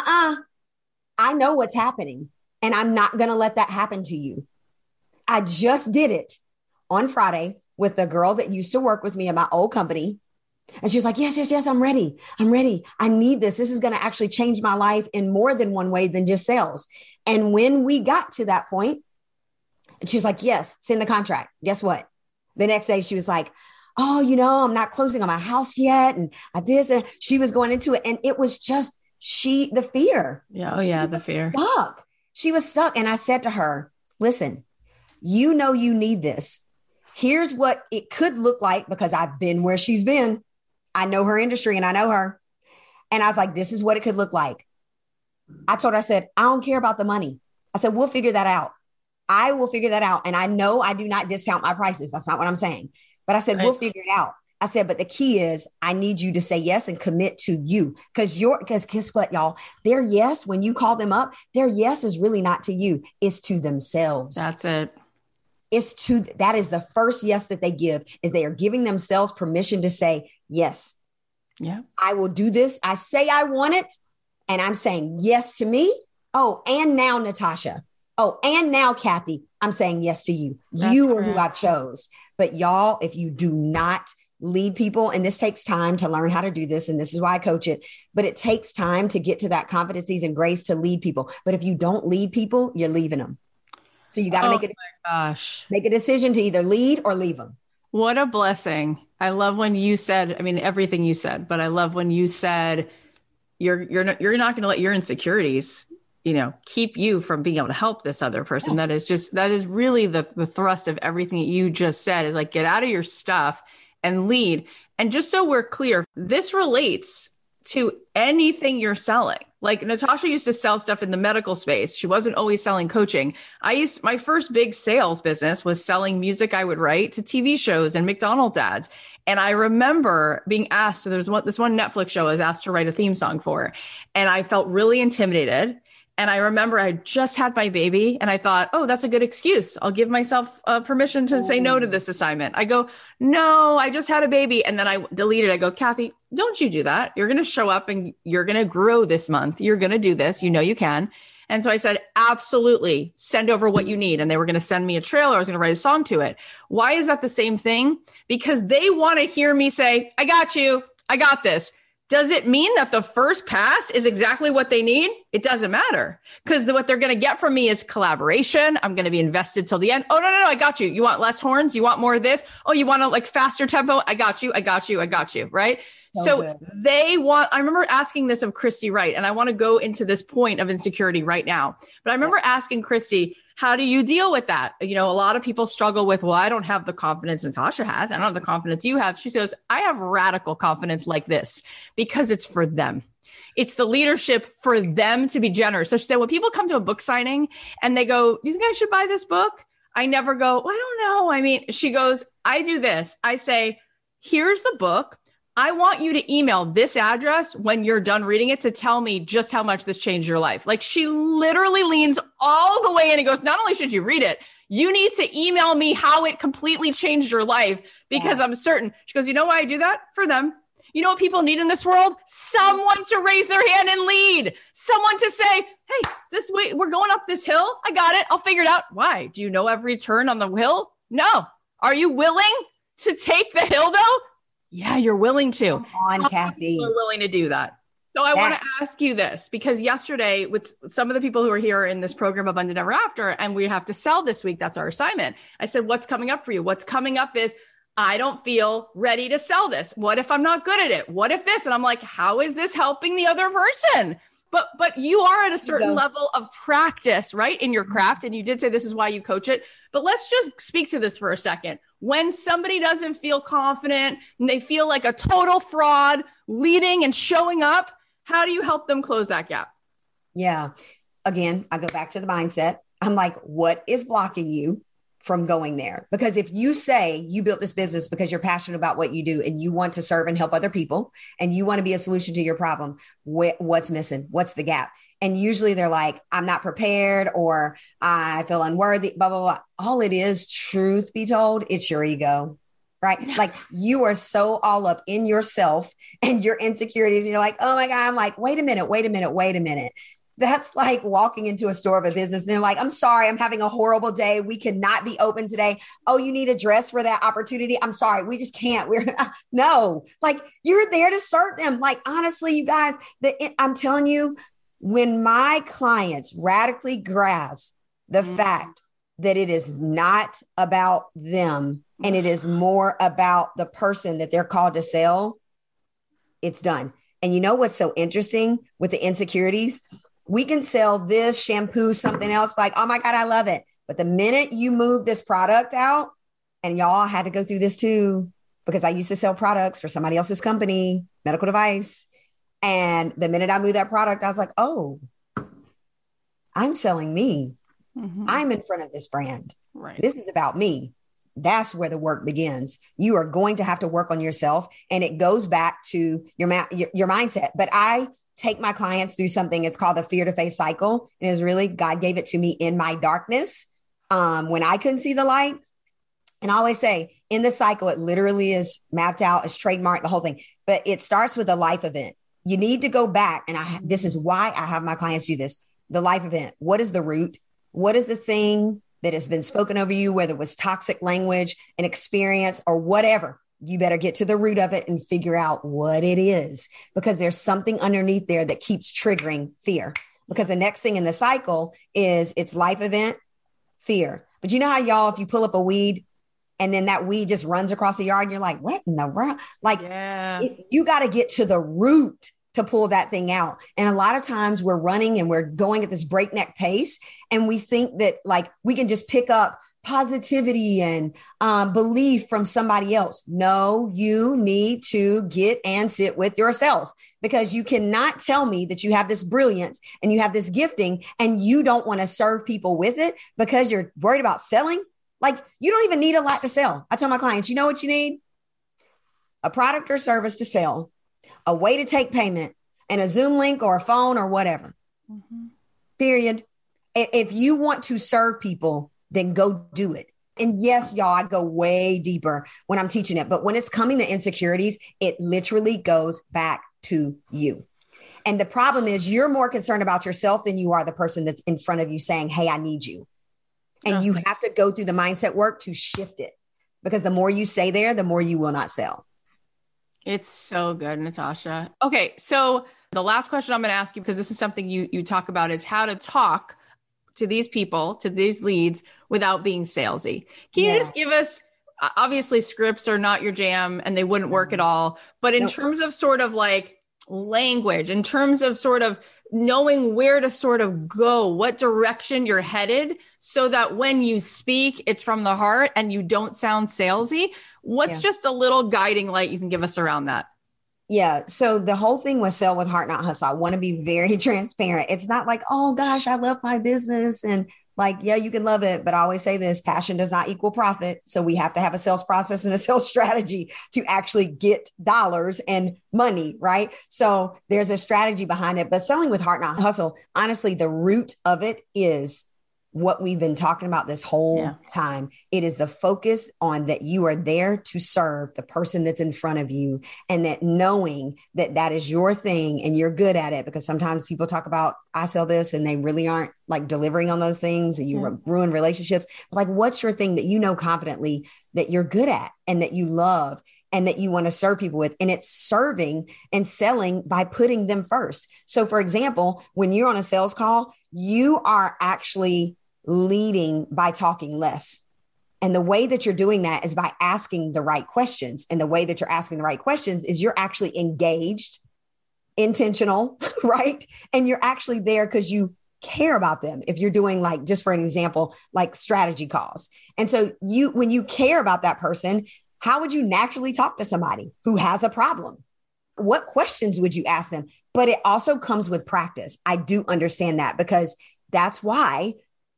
I know what's happening. And I'm not going to let that happen to you. I just did it. on Friday with the girl that used to work with me at my old company. And she was like, yes, I'm ready. I need this. This is going to actually change my life in more than one way than just sales. And when we got to that point, and she was like, yes, send the contract. Guess what? The next day she was like, oh, I'm not closing on my house yet. And this, and she was going into it. And it was just the fear.
Yeah. Oh yeah. The fear.
She was stuck. And I said to her, listen, you need this. Here's what it could look like, because I've been where she's been. I know her industry and I know her. And I was like, this is what it could look like. I told her, I said, I don't care about the money. I said, we'll figure that out. I will figure that out. And I know I do not discount my prices. That's not what I'm saying. But I said, We'll figure it out. I said, but the key is I need you to say yes and commit to you. Because guess what, y'all? Their yes, when you call them up, their yes is really not to you. It's to themselves.
That's it.
That is the first yes that they give, is they are giving themselves permission to say, yes,
yeah,
I will do this. I say I want it. And I'm saying yes to me. Oh, and now Natasha. Oh, and now Kathy, I'm saying yes to you. You are who I chose. But y'all, if you do not lead people, and this takes time to learn how to do this, and this is why I coach it, but it takes time to get to that competencies and grace to lead people. But if you don't lead people, you're leaving them. So you got to make a decision to either lead or leave them.
What a blessing. I love when you said, everything you said, but I love when you said you're not going to let your insecurities, keep you from being able to help this other person. Yeah. That is really the thrust of everything that you just said, is like, get out of your stuff and lead. And just so we're clear, this relates to anything you're selling. Like Natasha used to sell stuff in the medical space. She wasn't always selling coaching. My first big sales business was selling music I would write to TV shows and McDonald's ads. And I remember being asked, so there's this one Netflix show I was asked to write a theme song for, and I felt really intimidated. And I remember I just had my baby and I thought, oh, that's a good excuse. I'll give myself permission to say no to this assignment. I go, no, I just had a baby. And then I deleted. I go, Kathy, don't you do that. You're going to show up and you're going to grow this month. You're going to do this. You can. And so I said, absolutely, send over what you need. And they were going to send me a trailer. I was going to write a song to it. Why is that the same thing? Because they want to hear me say, I got you. I got this. Does it mean that the first pass is exactly what they need? It doesn't matter, because what they're going to get from me is collaboration. I'm going to be invested till the end. Oh, no, I got you. You want less horns? You want more of this? Oh, you want a faster tempo? I got you. Right. So I remember asking this of Christy Wright, and I want to go into this point of insecurity right now. But I remember asking Christy, how do you deal with that? A lot of people struggle with, well, I don't have the confidence Natasha has. I don't have the confidence you have. She says, I have radical confidence like this because it's for them. It's the leadership for them to be generous. So she said, when people come to a book signing and they go, do you think I should buy this book? I never go, well, I don't know. She goes, I do this. I say, here's the book. I want you to email this address when you're done reading it to tell me just how much this changed your life. Like, she literally leans all the way in and goes, not only should you read it, you need to email me how it completely changed your life, because I'm certain. She goes, you know why I do that? For them. You know what people need in this world? Someone to raise their hand and lead. Someone to say, hey, this way, we're going up this hill. I got it. I'll figure it out. Why? Do you know every turn on the hill? No. Are you willing to take the hill though? Yeah, you're willing to.
Come on, Kathy.
You're willing to do that. So I want to ask you this, because yesterday with some of the people who are here in this program, Abundant Ever After, and we have to sell this week, that's our assignment. I said, what's coming up for you? What's coming up is, I don't feel ready to sell this. What if I'm not good at it? What if this? And I'm like, how is this helping the other person? But you are at a certain level of practice, right, in your craft. And you did say this is why you coach it. But let's just speak to this for a second. When somebody doesn't feel confident and they feel like a total fraud leading and showing up, how do you help them close that gap?
Yeah. Again, I go back to the mindset. I'm like, what is blocking you from going there? Because if you say you built this business because you're passionate about what you do and you want to serve and help other people and you want to be a solution to your problem, what's missing? What's the gap? And usually they're like, I'm not prepared, or I feel unworthy, blah, blah, blah. All it is, truth be told, it's your ego, right? Like, you are so all up in yourself and your insecurities. And you're like, oh my God. I'm like, wait a minute. That's like walking into a store of a business and they're like, I'm sorry, I'm having a horrible day. We cannot be open today. Oh, you need a dress for that opportunity? I'm sorry, we just can't. No, like you're there to serve them. Like, honestly, you guys, I'm telling you, when my clients radically grasp the fact that it is not about them and it is more about the person that they're called to sell, it's done. And you know what's so interesting with the insecurities? We can sell this shampoo, something else, like, oh my God, I love it. But the minute you move this product out, and y'all had to go through this too, because I used to sell products for somebody else's company, medical device. And the minute I moved that product, I was like, oh, I'm selling me. I'm in front of this brand.
Right.
This is about me. That's where the work begins. You are going to have to work on yourself. And it goes back to your mindset. But I take my clients through something. It's called the fear to faith cycle. And it's really, God gave it to me in my darkness when I couldn't see the light. And I always say in the cycle, it literally is mapped out, it's trademarked, the whole thing. But it starts with a life event. You need to go back. And this is why I have my clients do this. The life event. What is the root? What is the thing that has been spoken over you, whether it was toxic language, an experience, or whatever? You better get to the root of it and figure out what it is, because there's something underneath there that keeps triggering fear. Because the next thing in the cycle is it's life event, fear. But you know how y'all, if you pull up a weed and then that weed just runs across the yard and you're like, what in the world? Like, you got to get to the root to pull that thing out. And a lot of times we're running and we're going at this breakneck pace. And we think that like we can just pick up positivity and belief from somebody else. No, you need to get and sit with yourself, because you cannot tell me that you have this brilliance and you have this gifting and you don't want to serve people with it because you're worried about selling. Like, you don't even need a lot to sell. I tell my clients, you know what you need? A product or service to sell, a way to take payment, and a Zoom link or a phone or whatever. Period. If you want to serve people, then go do it. And yes, y'all, I go way deeper when I'm teaching it. But when it's coming to insecurities, it literally goes back to you. And the problem is you're more concerned about yourself than you are the person that's in front of you saying, hey, I need you. And you have to go through the mindset work to shift it, because the more you stay there, the more you will not sell.
It's so good, Natasha. Okay. So the last question I'm going to ask you, because this is something you talk about, is how to talk to these people, to these leads, without being salesy. Can you just give us, obviously scripts are not your jam and they wouldn't work at all, but in terms of sort of like language, in terms of sort of knowing where to sort of go, what direction you're headed, so that when you speak, it's from the heart and you don't sound salesy. What's just a little guiding light you can give us around that?
Yeah. So the whole thing was sell with heart, not hustle. I want to be very transparent. It's not like, oh gosh, I love my business. And like, yeah, you can love it. But I always say this, passion does not equal profit. So we have to have a sales process and a sales strategy to actually get dollars and money, right? So there's a strategy behind it, but selling with heart, not hustle. Honestly, the root of it is what we've been talking about this whole time. It is the focus on that you are there to serve the person that's in front of you, and that knowing that that is your thing and you're good at it. Because sometimes people talk about, I sell this, and they really aren't like delivering on those things, and you ruin relationships. But like, what's your thing that you know confidently that you're good at and that you love and that you want to serve people with? And it's serving and selling by putting them first. So for example, when you're on a sales call, you are actually leading by talking less. And the way that you're doing that is by asking the right questions. And the way that you're asking the right questions is you're actually engaged, intentional, right? And you're actually there because you care about them. If you're doing, like, just for an example, like strategy calls. And so when you care about that person, how would you naturally talk to somebody who has a problem? What questions would you ask them? But it also comes with practice. I do understand that, because that's why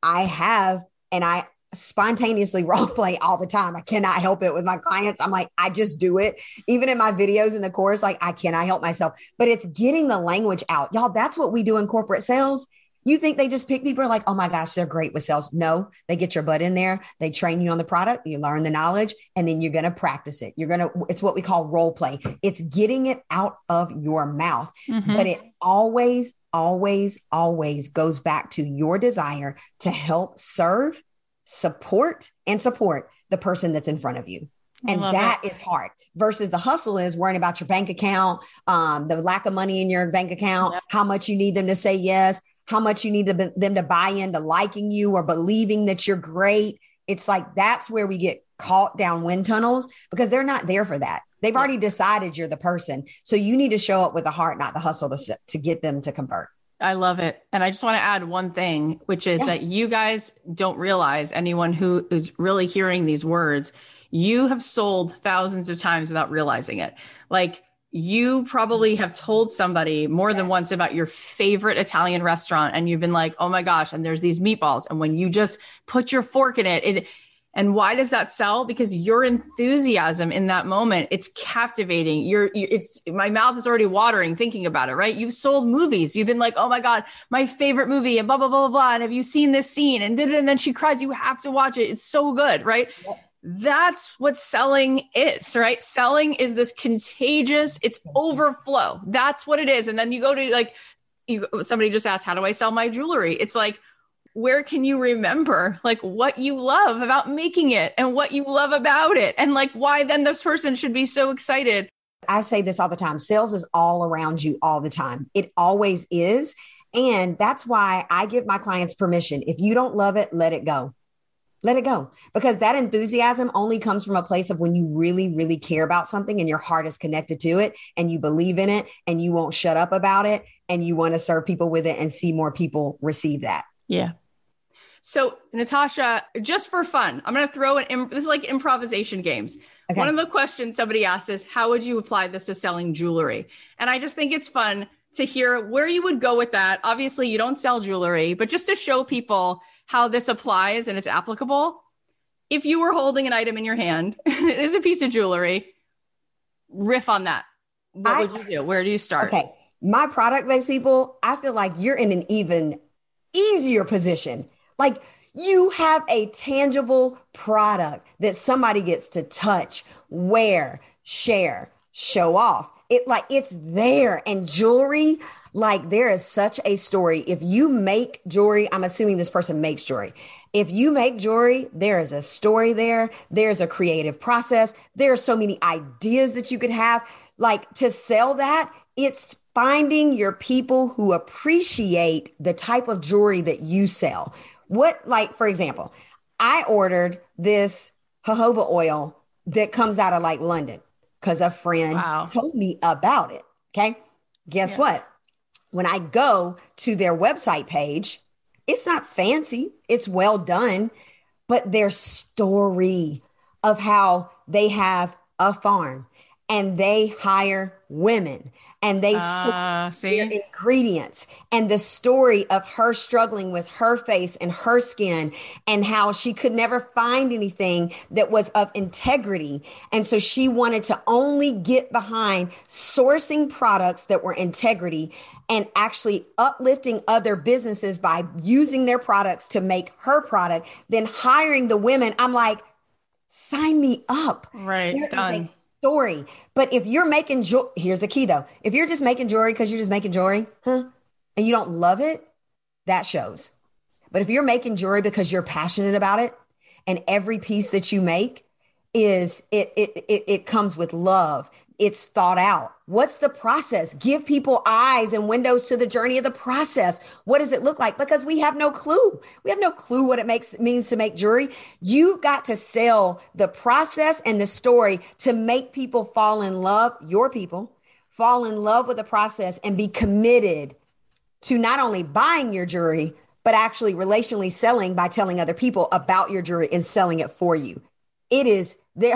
I spontaneously role play all the time. I cannot help it with my clients. I'm like, I just do it. Even in my videos in the course, like, I cannot help myself, but it's getting the language out. Y'all, that's what we do in corporate sales. You think they just pick people like, oh my gosh, they're great with sales. No, they get your butt in there. They train you on the product. You learn the knowledge, and then you're going to practice it. It's what we call role play. It's getting it out of your mouth, but it always, always, always goes back to your desire to help serve, support the person that's in front of you. And that is hard versus the hustle is worrying about your bank account, the lack of money in your bank account, how much you need them to say yes, how much you need them to buy into liking you or believing that you're great. It's like, that's where we get caught down wind tunnels because they're not there for that. They've already decided you're the person. So you need to show up with the heart, not the hustle to get them to convert.
I love it. And I just want to add one thing, which is that you guys don't realize, anyone who is really hearing these words, you have sold thousands of times without realizing it. Like, you probably have told somebody more than once about your favorite Italian restaurant, and you've been like, oh my gosh, and there's these meatballs. And when you just put your fork in it, and why does that sell? Because your enthusiasm in that moment, it's captivating. My mouth is already watering thinking about it, right? You've sold movies. You've been like, oh my God, my favorite movie, and blah, blah, blah, blah, blah. And have you seen this scene? And then she cries. You have to watch it. It's so good, right? Yep. That's what selling is, right? Selling is this contagious, it's overflow. That's what it is. And then you go to somebody just asked, how do I sell my jewelry? It's like, where can you remember like what you love about making it and what you love about it? And like, why then this person should be so excited.
I say this all the time. Sales is all around you all the time. It always is. And that's why I give my clients permission. If you don't love it, let it go. Let it go, because that enthusiasm only comes from a place of when you really, really care about something and your heart is connected to it and you believe in it and you won't shut up about it and you want to serve people with it and see more people receive that.
Yeah. So Natasha, just for fun, I'm going to throw this is like improvisation games. Okay. One of the questions somebody asked is, how would you apply this to selling jewelry? And I just think it's fun to hear where you would go with that. Obviously you don't sell jewelry, but just to show people how this applies and it's applicable. If you were holding an item in your hand, it is a piece of jewelry, riff on that. What would you do? Where do you start?
Okay. My product-based people, I feel like you're in an even easier position. Like, you have a tangible product that somebody gets to touch, wear, share, show off. It's there. And jewelry, like, there is such a story. If you make jewelry, I'm assuming this person makes jewelry. If you make jewelry, there is a story there. There's a creative process. There are so many ideas that you could have. Like, to sell that, it's finding your people who appreciate the type of jewelry that you sell. For example, I ordered this jojoba oil that comes out of like London because a friend told me about it. Okay. Guess what? When I go to their website page, it's not fancy. It's well done, but their story of how they have a farm and they hire women and they source their ingredients, and the story of her struggling with her face and her skin and how she could never find anything that was of integrity. And so she wanted to only get behind sourcing products that were integrity and actually uplifting other businesses by using their products to make her product, then hiring the women. I'm like, sign me up.
Right.
There
done.
Is a story. But if you're making here's the key though. If you're just making jewelry because you're just making jewelry, and you don't love it, that shows. But if you're making jewelry because you're passionate about it, and every piece that you make is it comes with love. It's thought out. What's the process? Give people eyes and windows to the journey of the process. What does it look like? Because we have no clue. We have no clue what it means to make jewelry. You've got to sell the process and the story to make people fall in love, your people, fall in love with the process and be committed to not only buying your jewelry, but actually relationally selling by telling other people about your jewelry and selling it for you. It is there.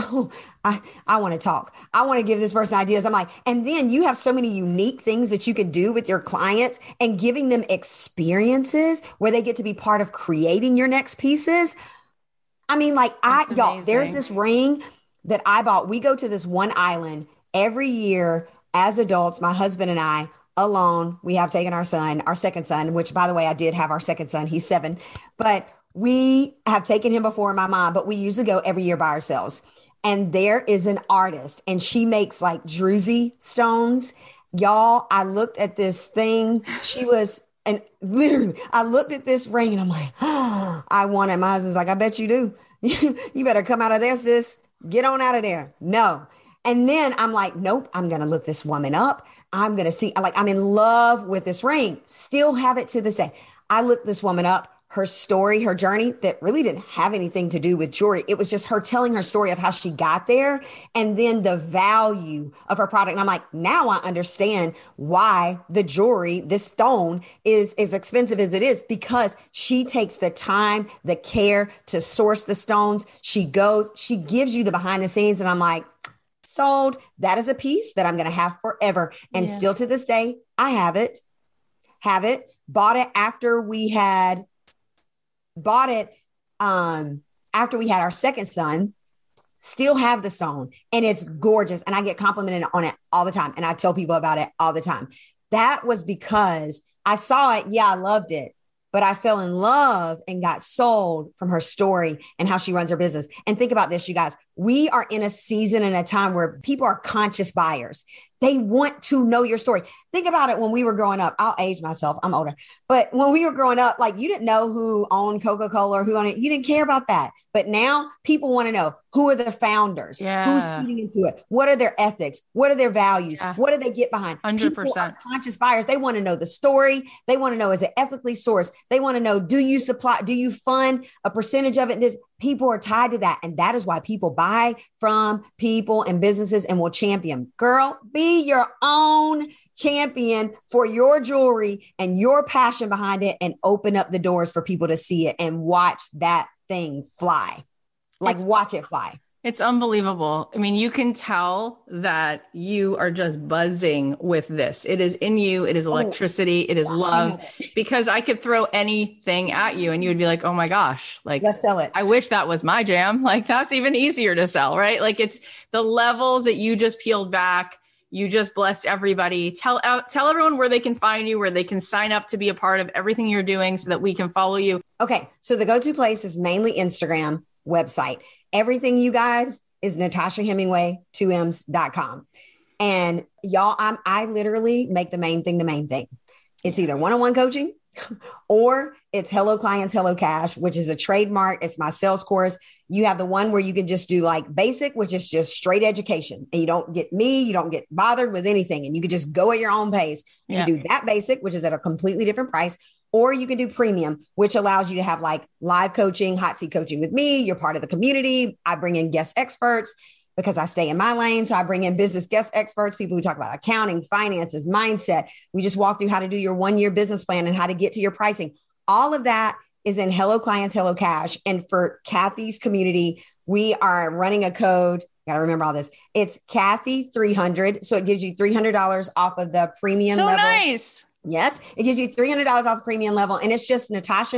I want to talk. I want to give this person ideas. I'm like, and then you have so many unique things that you can do with your clients and giving them experiences where they get to be part of creating your next pieces. I mean, like y'all, there's this ring that I bought. We go to this one island every year as adults, my husband and I, alone. We have taken our son, our second son, which by the way, I did have our second son. He's 7, but we have taken him before my mom, but we usually go every year by ourselves. And there is an artist and she makes like druzy stones. Y'all, I looked at this thing. And literally I looked at this ring and I'm like, oh, I want it. My husband's like, I bet you do. You better come out of there, sis. Get on out of there. No. And then I'm like, nope, I'm going to look this woman up. I'm going to see, like, I'm in love with this ring. Still have it to this day. I looked this woman up, her story, her journey that really didn't have anything to do with jewelry. It was just her telling her story of how she got there and then the value of her product. And I'm like, now I understand why the jewelry, this stone is as expensive as it is, because she takes the time, the care to source the stones. She gives you the behind the scenes. And I'm like, sold. That is a piece that I'm going to have forever. And still to this day, I have it. Bought it after we had our second son. Still have the stone and it's gorgeous. And I get complimented on it all the time. And I tell people about it all the time. That was because I saw it. Yeah, I loved it. But I fell in love and got sold from her story and how she runs her business. And think about this, you guys. We are in a season and a time where people are conscious buyers. They want to know your story. Think about it when we were growing up. I'll age myself. I'm older. But when we were growing up, like you didn't know who owned Coca-Cola or who owned it. You didn't care about that. But now people want to know who are the founders, who's feeding into it. What are their ethics? What are their values? What do they get behind?
100%.
People are conscious buyers. They want to know the story. They want to know, is it ethically sourced? They want to know, do you fund a percentage of it? People are tied to that. And that is why people buy from people and businesses and will champion. Girl, be your own champion for your jewelry and your passion behind it and open up the doors for people to see it and watch that thing fly. Watch it fly.
It's unbelievable. I mean, you can tell that you are just buzzing with this. It is in you. It is electricity. It is love. Because I could throw anything at you and you would be like, oh my gosh, like,
let's sell it.
I wish that was my jam. Like, that's even easier to sell, right? Like, it's the levels that you just peeled back. You just blessed everybody. Tell everyone where they can find you, where they can sign up to be a part of everything you're doing so that we can follow you.
Okay. So the go-to place is mainly Instagram, website. Everything, you guys, is NatashaHemingway2ms.com. And y'all, I literally make the main thing. It's either one-on-one coaching or it's Hello Clients, Hello Cash, which is a trademark. It's my sales course. You have the one where you can just do like basic, which is just straight education. And you don't get bothered with anything. And you can just go at your own pace. You can do that basic, which is at a completely different price. Or you can do premium, which allows you to have like live coaching, hot seat coaching with me. You're part of the community. I bring in guest experts because I stay in my lane. So I bring in business guest experts, people who talk about accounting, finances, mindset. We just walk through how to do your 1-year business plan and how to get to your pricing. All of that is in Hello Clients, Hello Cash. And for Kathy's community, we are running a code. Got to remember all this. It's Kathy 300. So it gives you $300 off of the premium level.
So nice.
Yes, it gives you $300 off the premium level. And it's just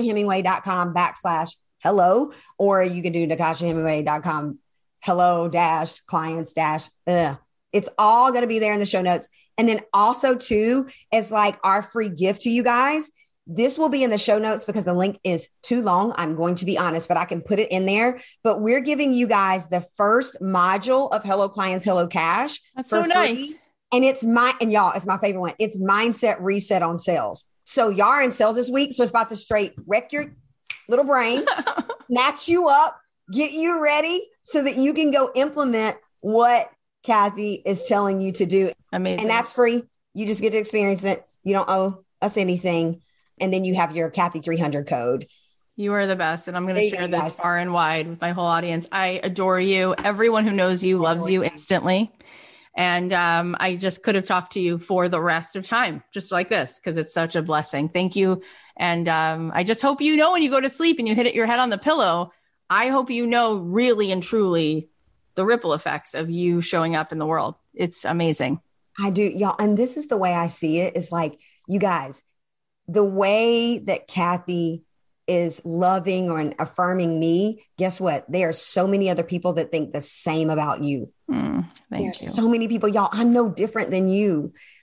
NatashaHemingway.com/hello, or you can do NatashaHemingway.com hello-clients-. It's all going to be there in the show notes. And then also too, is like our free gift to you guys. This will be in the show notes because the link is too long. I'm going to be honest, but I can put it in there. But we're giving you guys the first module of Hello Clients, Hello Cash.
That's so nice.
And it's my favorite one. It's Mindset Reset on Sales. So y'all are in sales this week. So it's about to straight wreck your little brain, snatch you up, get you ready so that you can go implement what Kathy is telling you to do.
Amazing.
And that's free. You just get to experience it. You don't owe us anything. And then you have your Kathy 300 code.
You are the best. And I'm going to share this far and wide with my whole audience. I adore you. Everyone who knows you loves you instantly. And I just could have talked to you for the rest of time, just like this, because it's such a blessing. Thank you. And I just hope you know when you go to sleep and you hit your head on the pillow, I hope you know really and truly the ripple effects of you showing up in the world. It's amazing.
I do, y'all. And this is the way I see it is like, you guys, the way that Kathy is loving or affirming me, guess what? There are so many other people that think the same about you.
There's
so many people, y'all, I'm no different than you.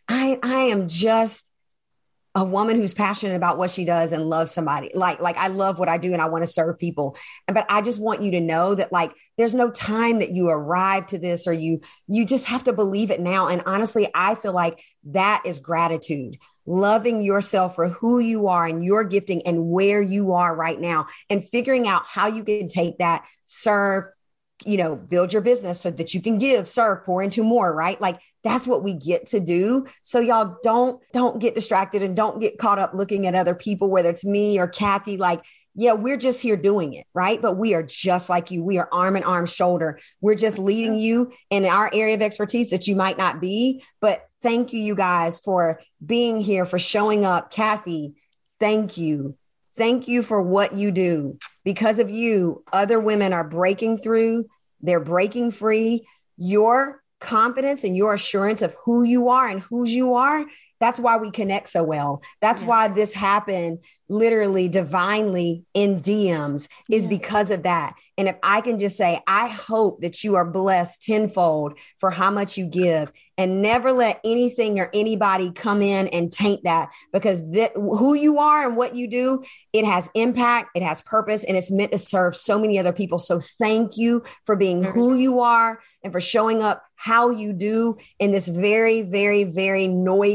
I am just a woman who's passionate about what she does and loves somebody. Like I love what I do and I want to serve people. But I just want you to know that like, there's no time that you arrive to this, or you just have to believe it now. And honestly, I feel like that is gratitude, loving yourself for who you are and your gifting and where you are right now, and figuring out how you can take that, serve, build your business so that you can give, serve, pour into more, right? Like that's what we get to do. So y'all don't get distracted and don't get caught up looking at other people, whether it's me or Kathy. Like, yeah, we're just here doing it, right? But we are just like you. We are arm in arm, shoulder. We're just leading you in our area of expertise that you might not be. But thank you guys for being here, for showing up. Kathy, thank you. Thank you for what you do. Because of you, other women are breaking through. They're breaking free. Your confidence and your assurance of who you are and whose you are, that's why we connect so well. That's why this happened literally divinely in DMs, is because of that. And if I can just say, I hope that you are blessed tenfold for how much you give, and never let anything or anybody come in and taint that, because who you are and what you do, it has impact, it has purpose, and it's meant to serve so many other people. So thank you for being who you are and for showing up how you do in this very, very, very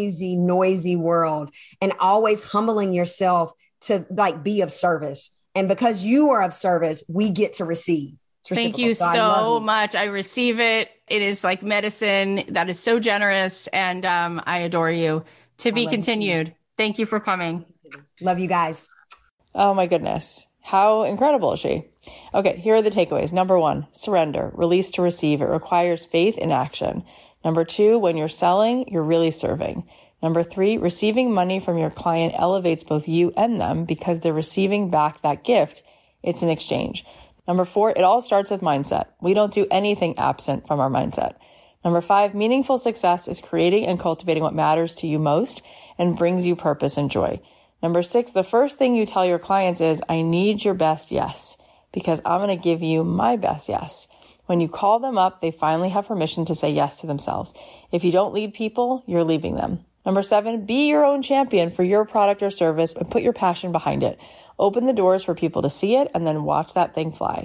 noisy world, and always humbling yourself to like be of service. And because you are of service, we get to receive.
Thank you so much. I receive it. It is like medicine. That is so generous. And I adore you. To be continued. Thank you for coming.
Love you guys.
Oh my goodness. How incredible is she? Okay, here are the takeaways. Number 1, surrender, release to receive. It requires faith in action. Number 2, when you're selling, you're really serving. Number 3, receiving money from your client elevates both you and them because they're receiving back that gift. It's an exchange. Number 4, it all starts with mindset. We don't do anything absent from our mindset. Number 5, meaningful success is creating and cultivating what matters to you most and brings you purpose and joy. Number 6, the first thing you tell your clients is, I need your best yes, because I'm going to give you my best yes. When you call them up, they finally have permission to say yes to themselves. If you don't lead people, you're leaving them. Number 7, be your own champion for your product or service and put your passion behind it. Open the doors for people to see it and then watch that thing fly.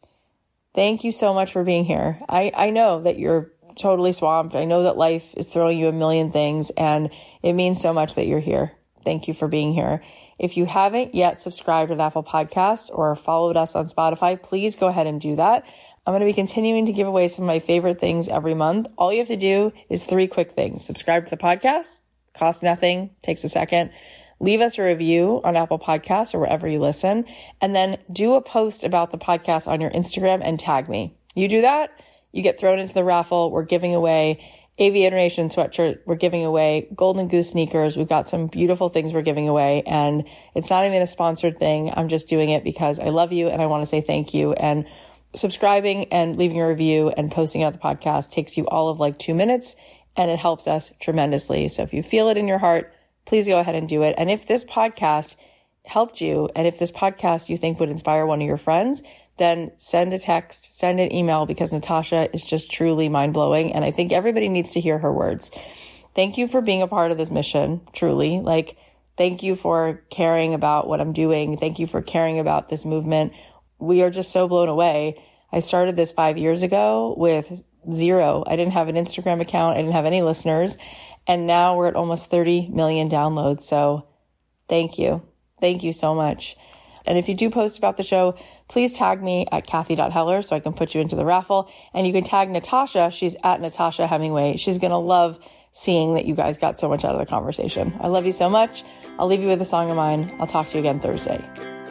Thank you so much for being here. I know that you're totally swamped. I know that life is throwing you a million things, and it means so much that you're here. Thank you for being here. If you haven't yet subscribed to the Apple Podcast or followed us on Spotify, please go ahead and do that. I'm going to be continuing to give away some of my favorite things every month. All you have to do is 3 quick things. Subscribe to the podcast. Costs nothing. Takes a second. Leave us a review on Apple Podcasts or wherever you listen. And then do a post about the podcast on your Instagram and tag me. You do that, you get thrown into the raffle. We're giving away Aviator Nation sweatshirt. We're giving away Golden Goose sneakers. We've got some beautiful things we're giving away. And it's not even a sponsored thing. I'm just doing it because I love you and I want to say thank you. And subscribing and leaving a review and posting out the podcast takes you all of like 2 minutes, and it helps us tremendously. So if you feel it in your heart, please go ahead and do it. And if this podcast helped you, and if this podcast you think would inspire one of your friends, then send a text, send an email, because Natasha is just truly mind-blowing. And I think everybody needs to hear her words. Thank you for being a part of this mission, truly. Like, thank you for caring about what I'm doing. Thank you for caring about this movement. We are just so blown away. I started this 5 years ago with 0. I didn't have an Instagram account. I didn't have any listeners. And now we're at almost 30 million downloads. So thank you. Thank you so much. And if you do post about the show, please tag me at Kathy.Heller so I can put you into the raffle. And you can tag Natasha. She's at Natasha Hemingway. She's going to love seeing that you guys got so much out of the conversation. I love you so much. I'll leave you with a song of mine. I'll talk to you again Thursday.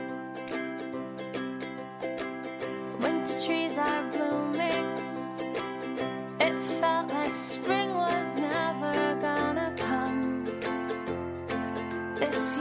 Winter trees are blooming. It felt like spring was never gonna come this year.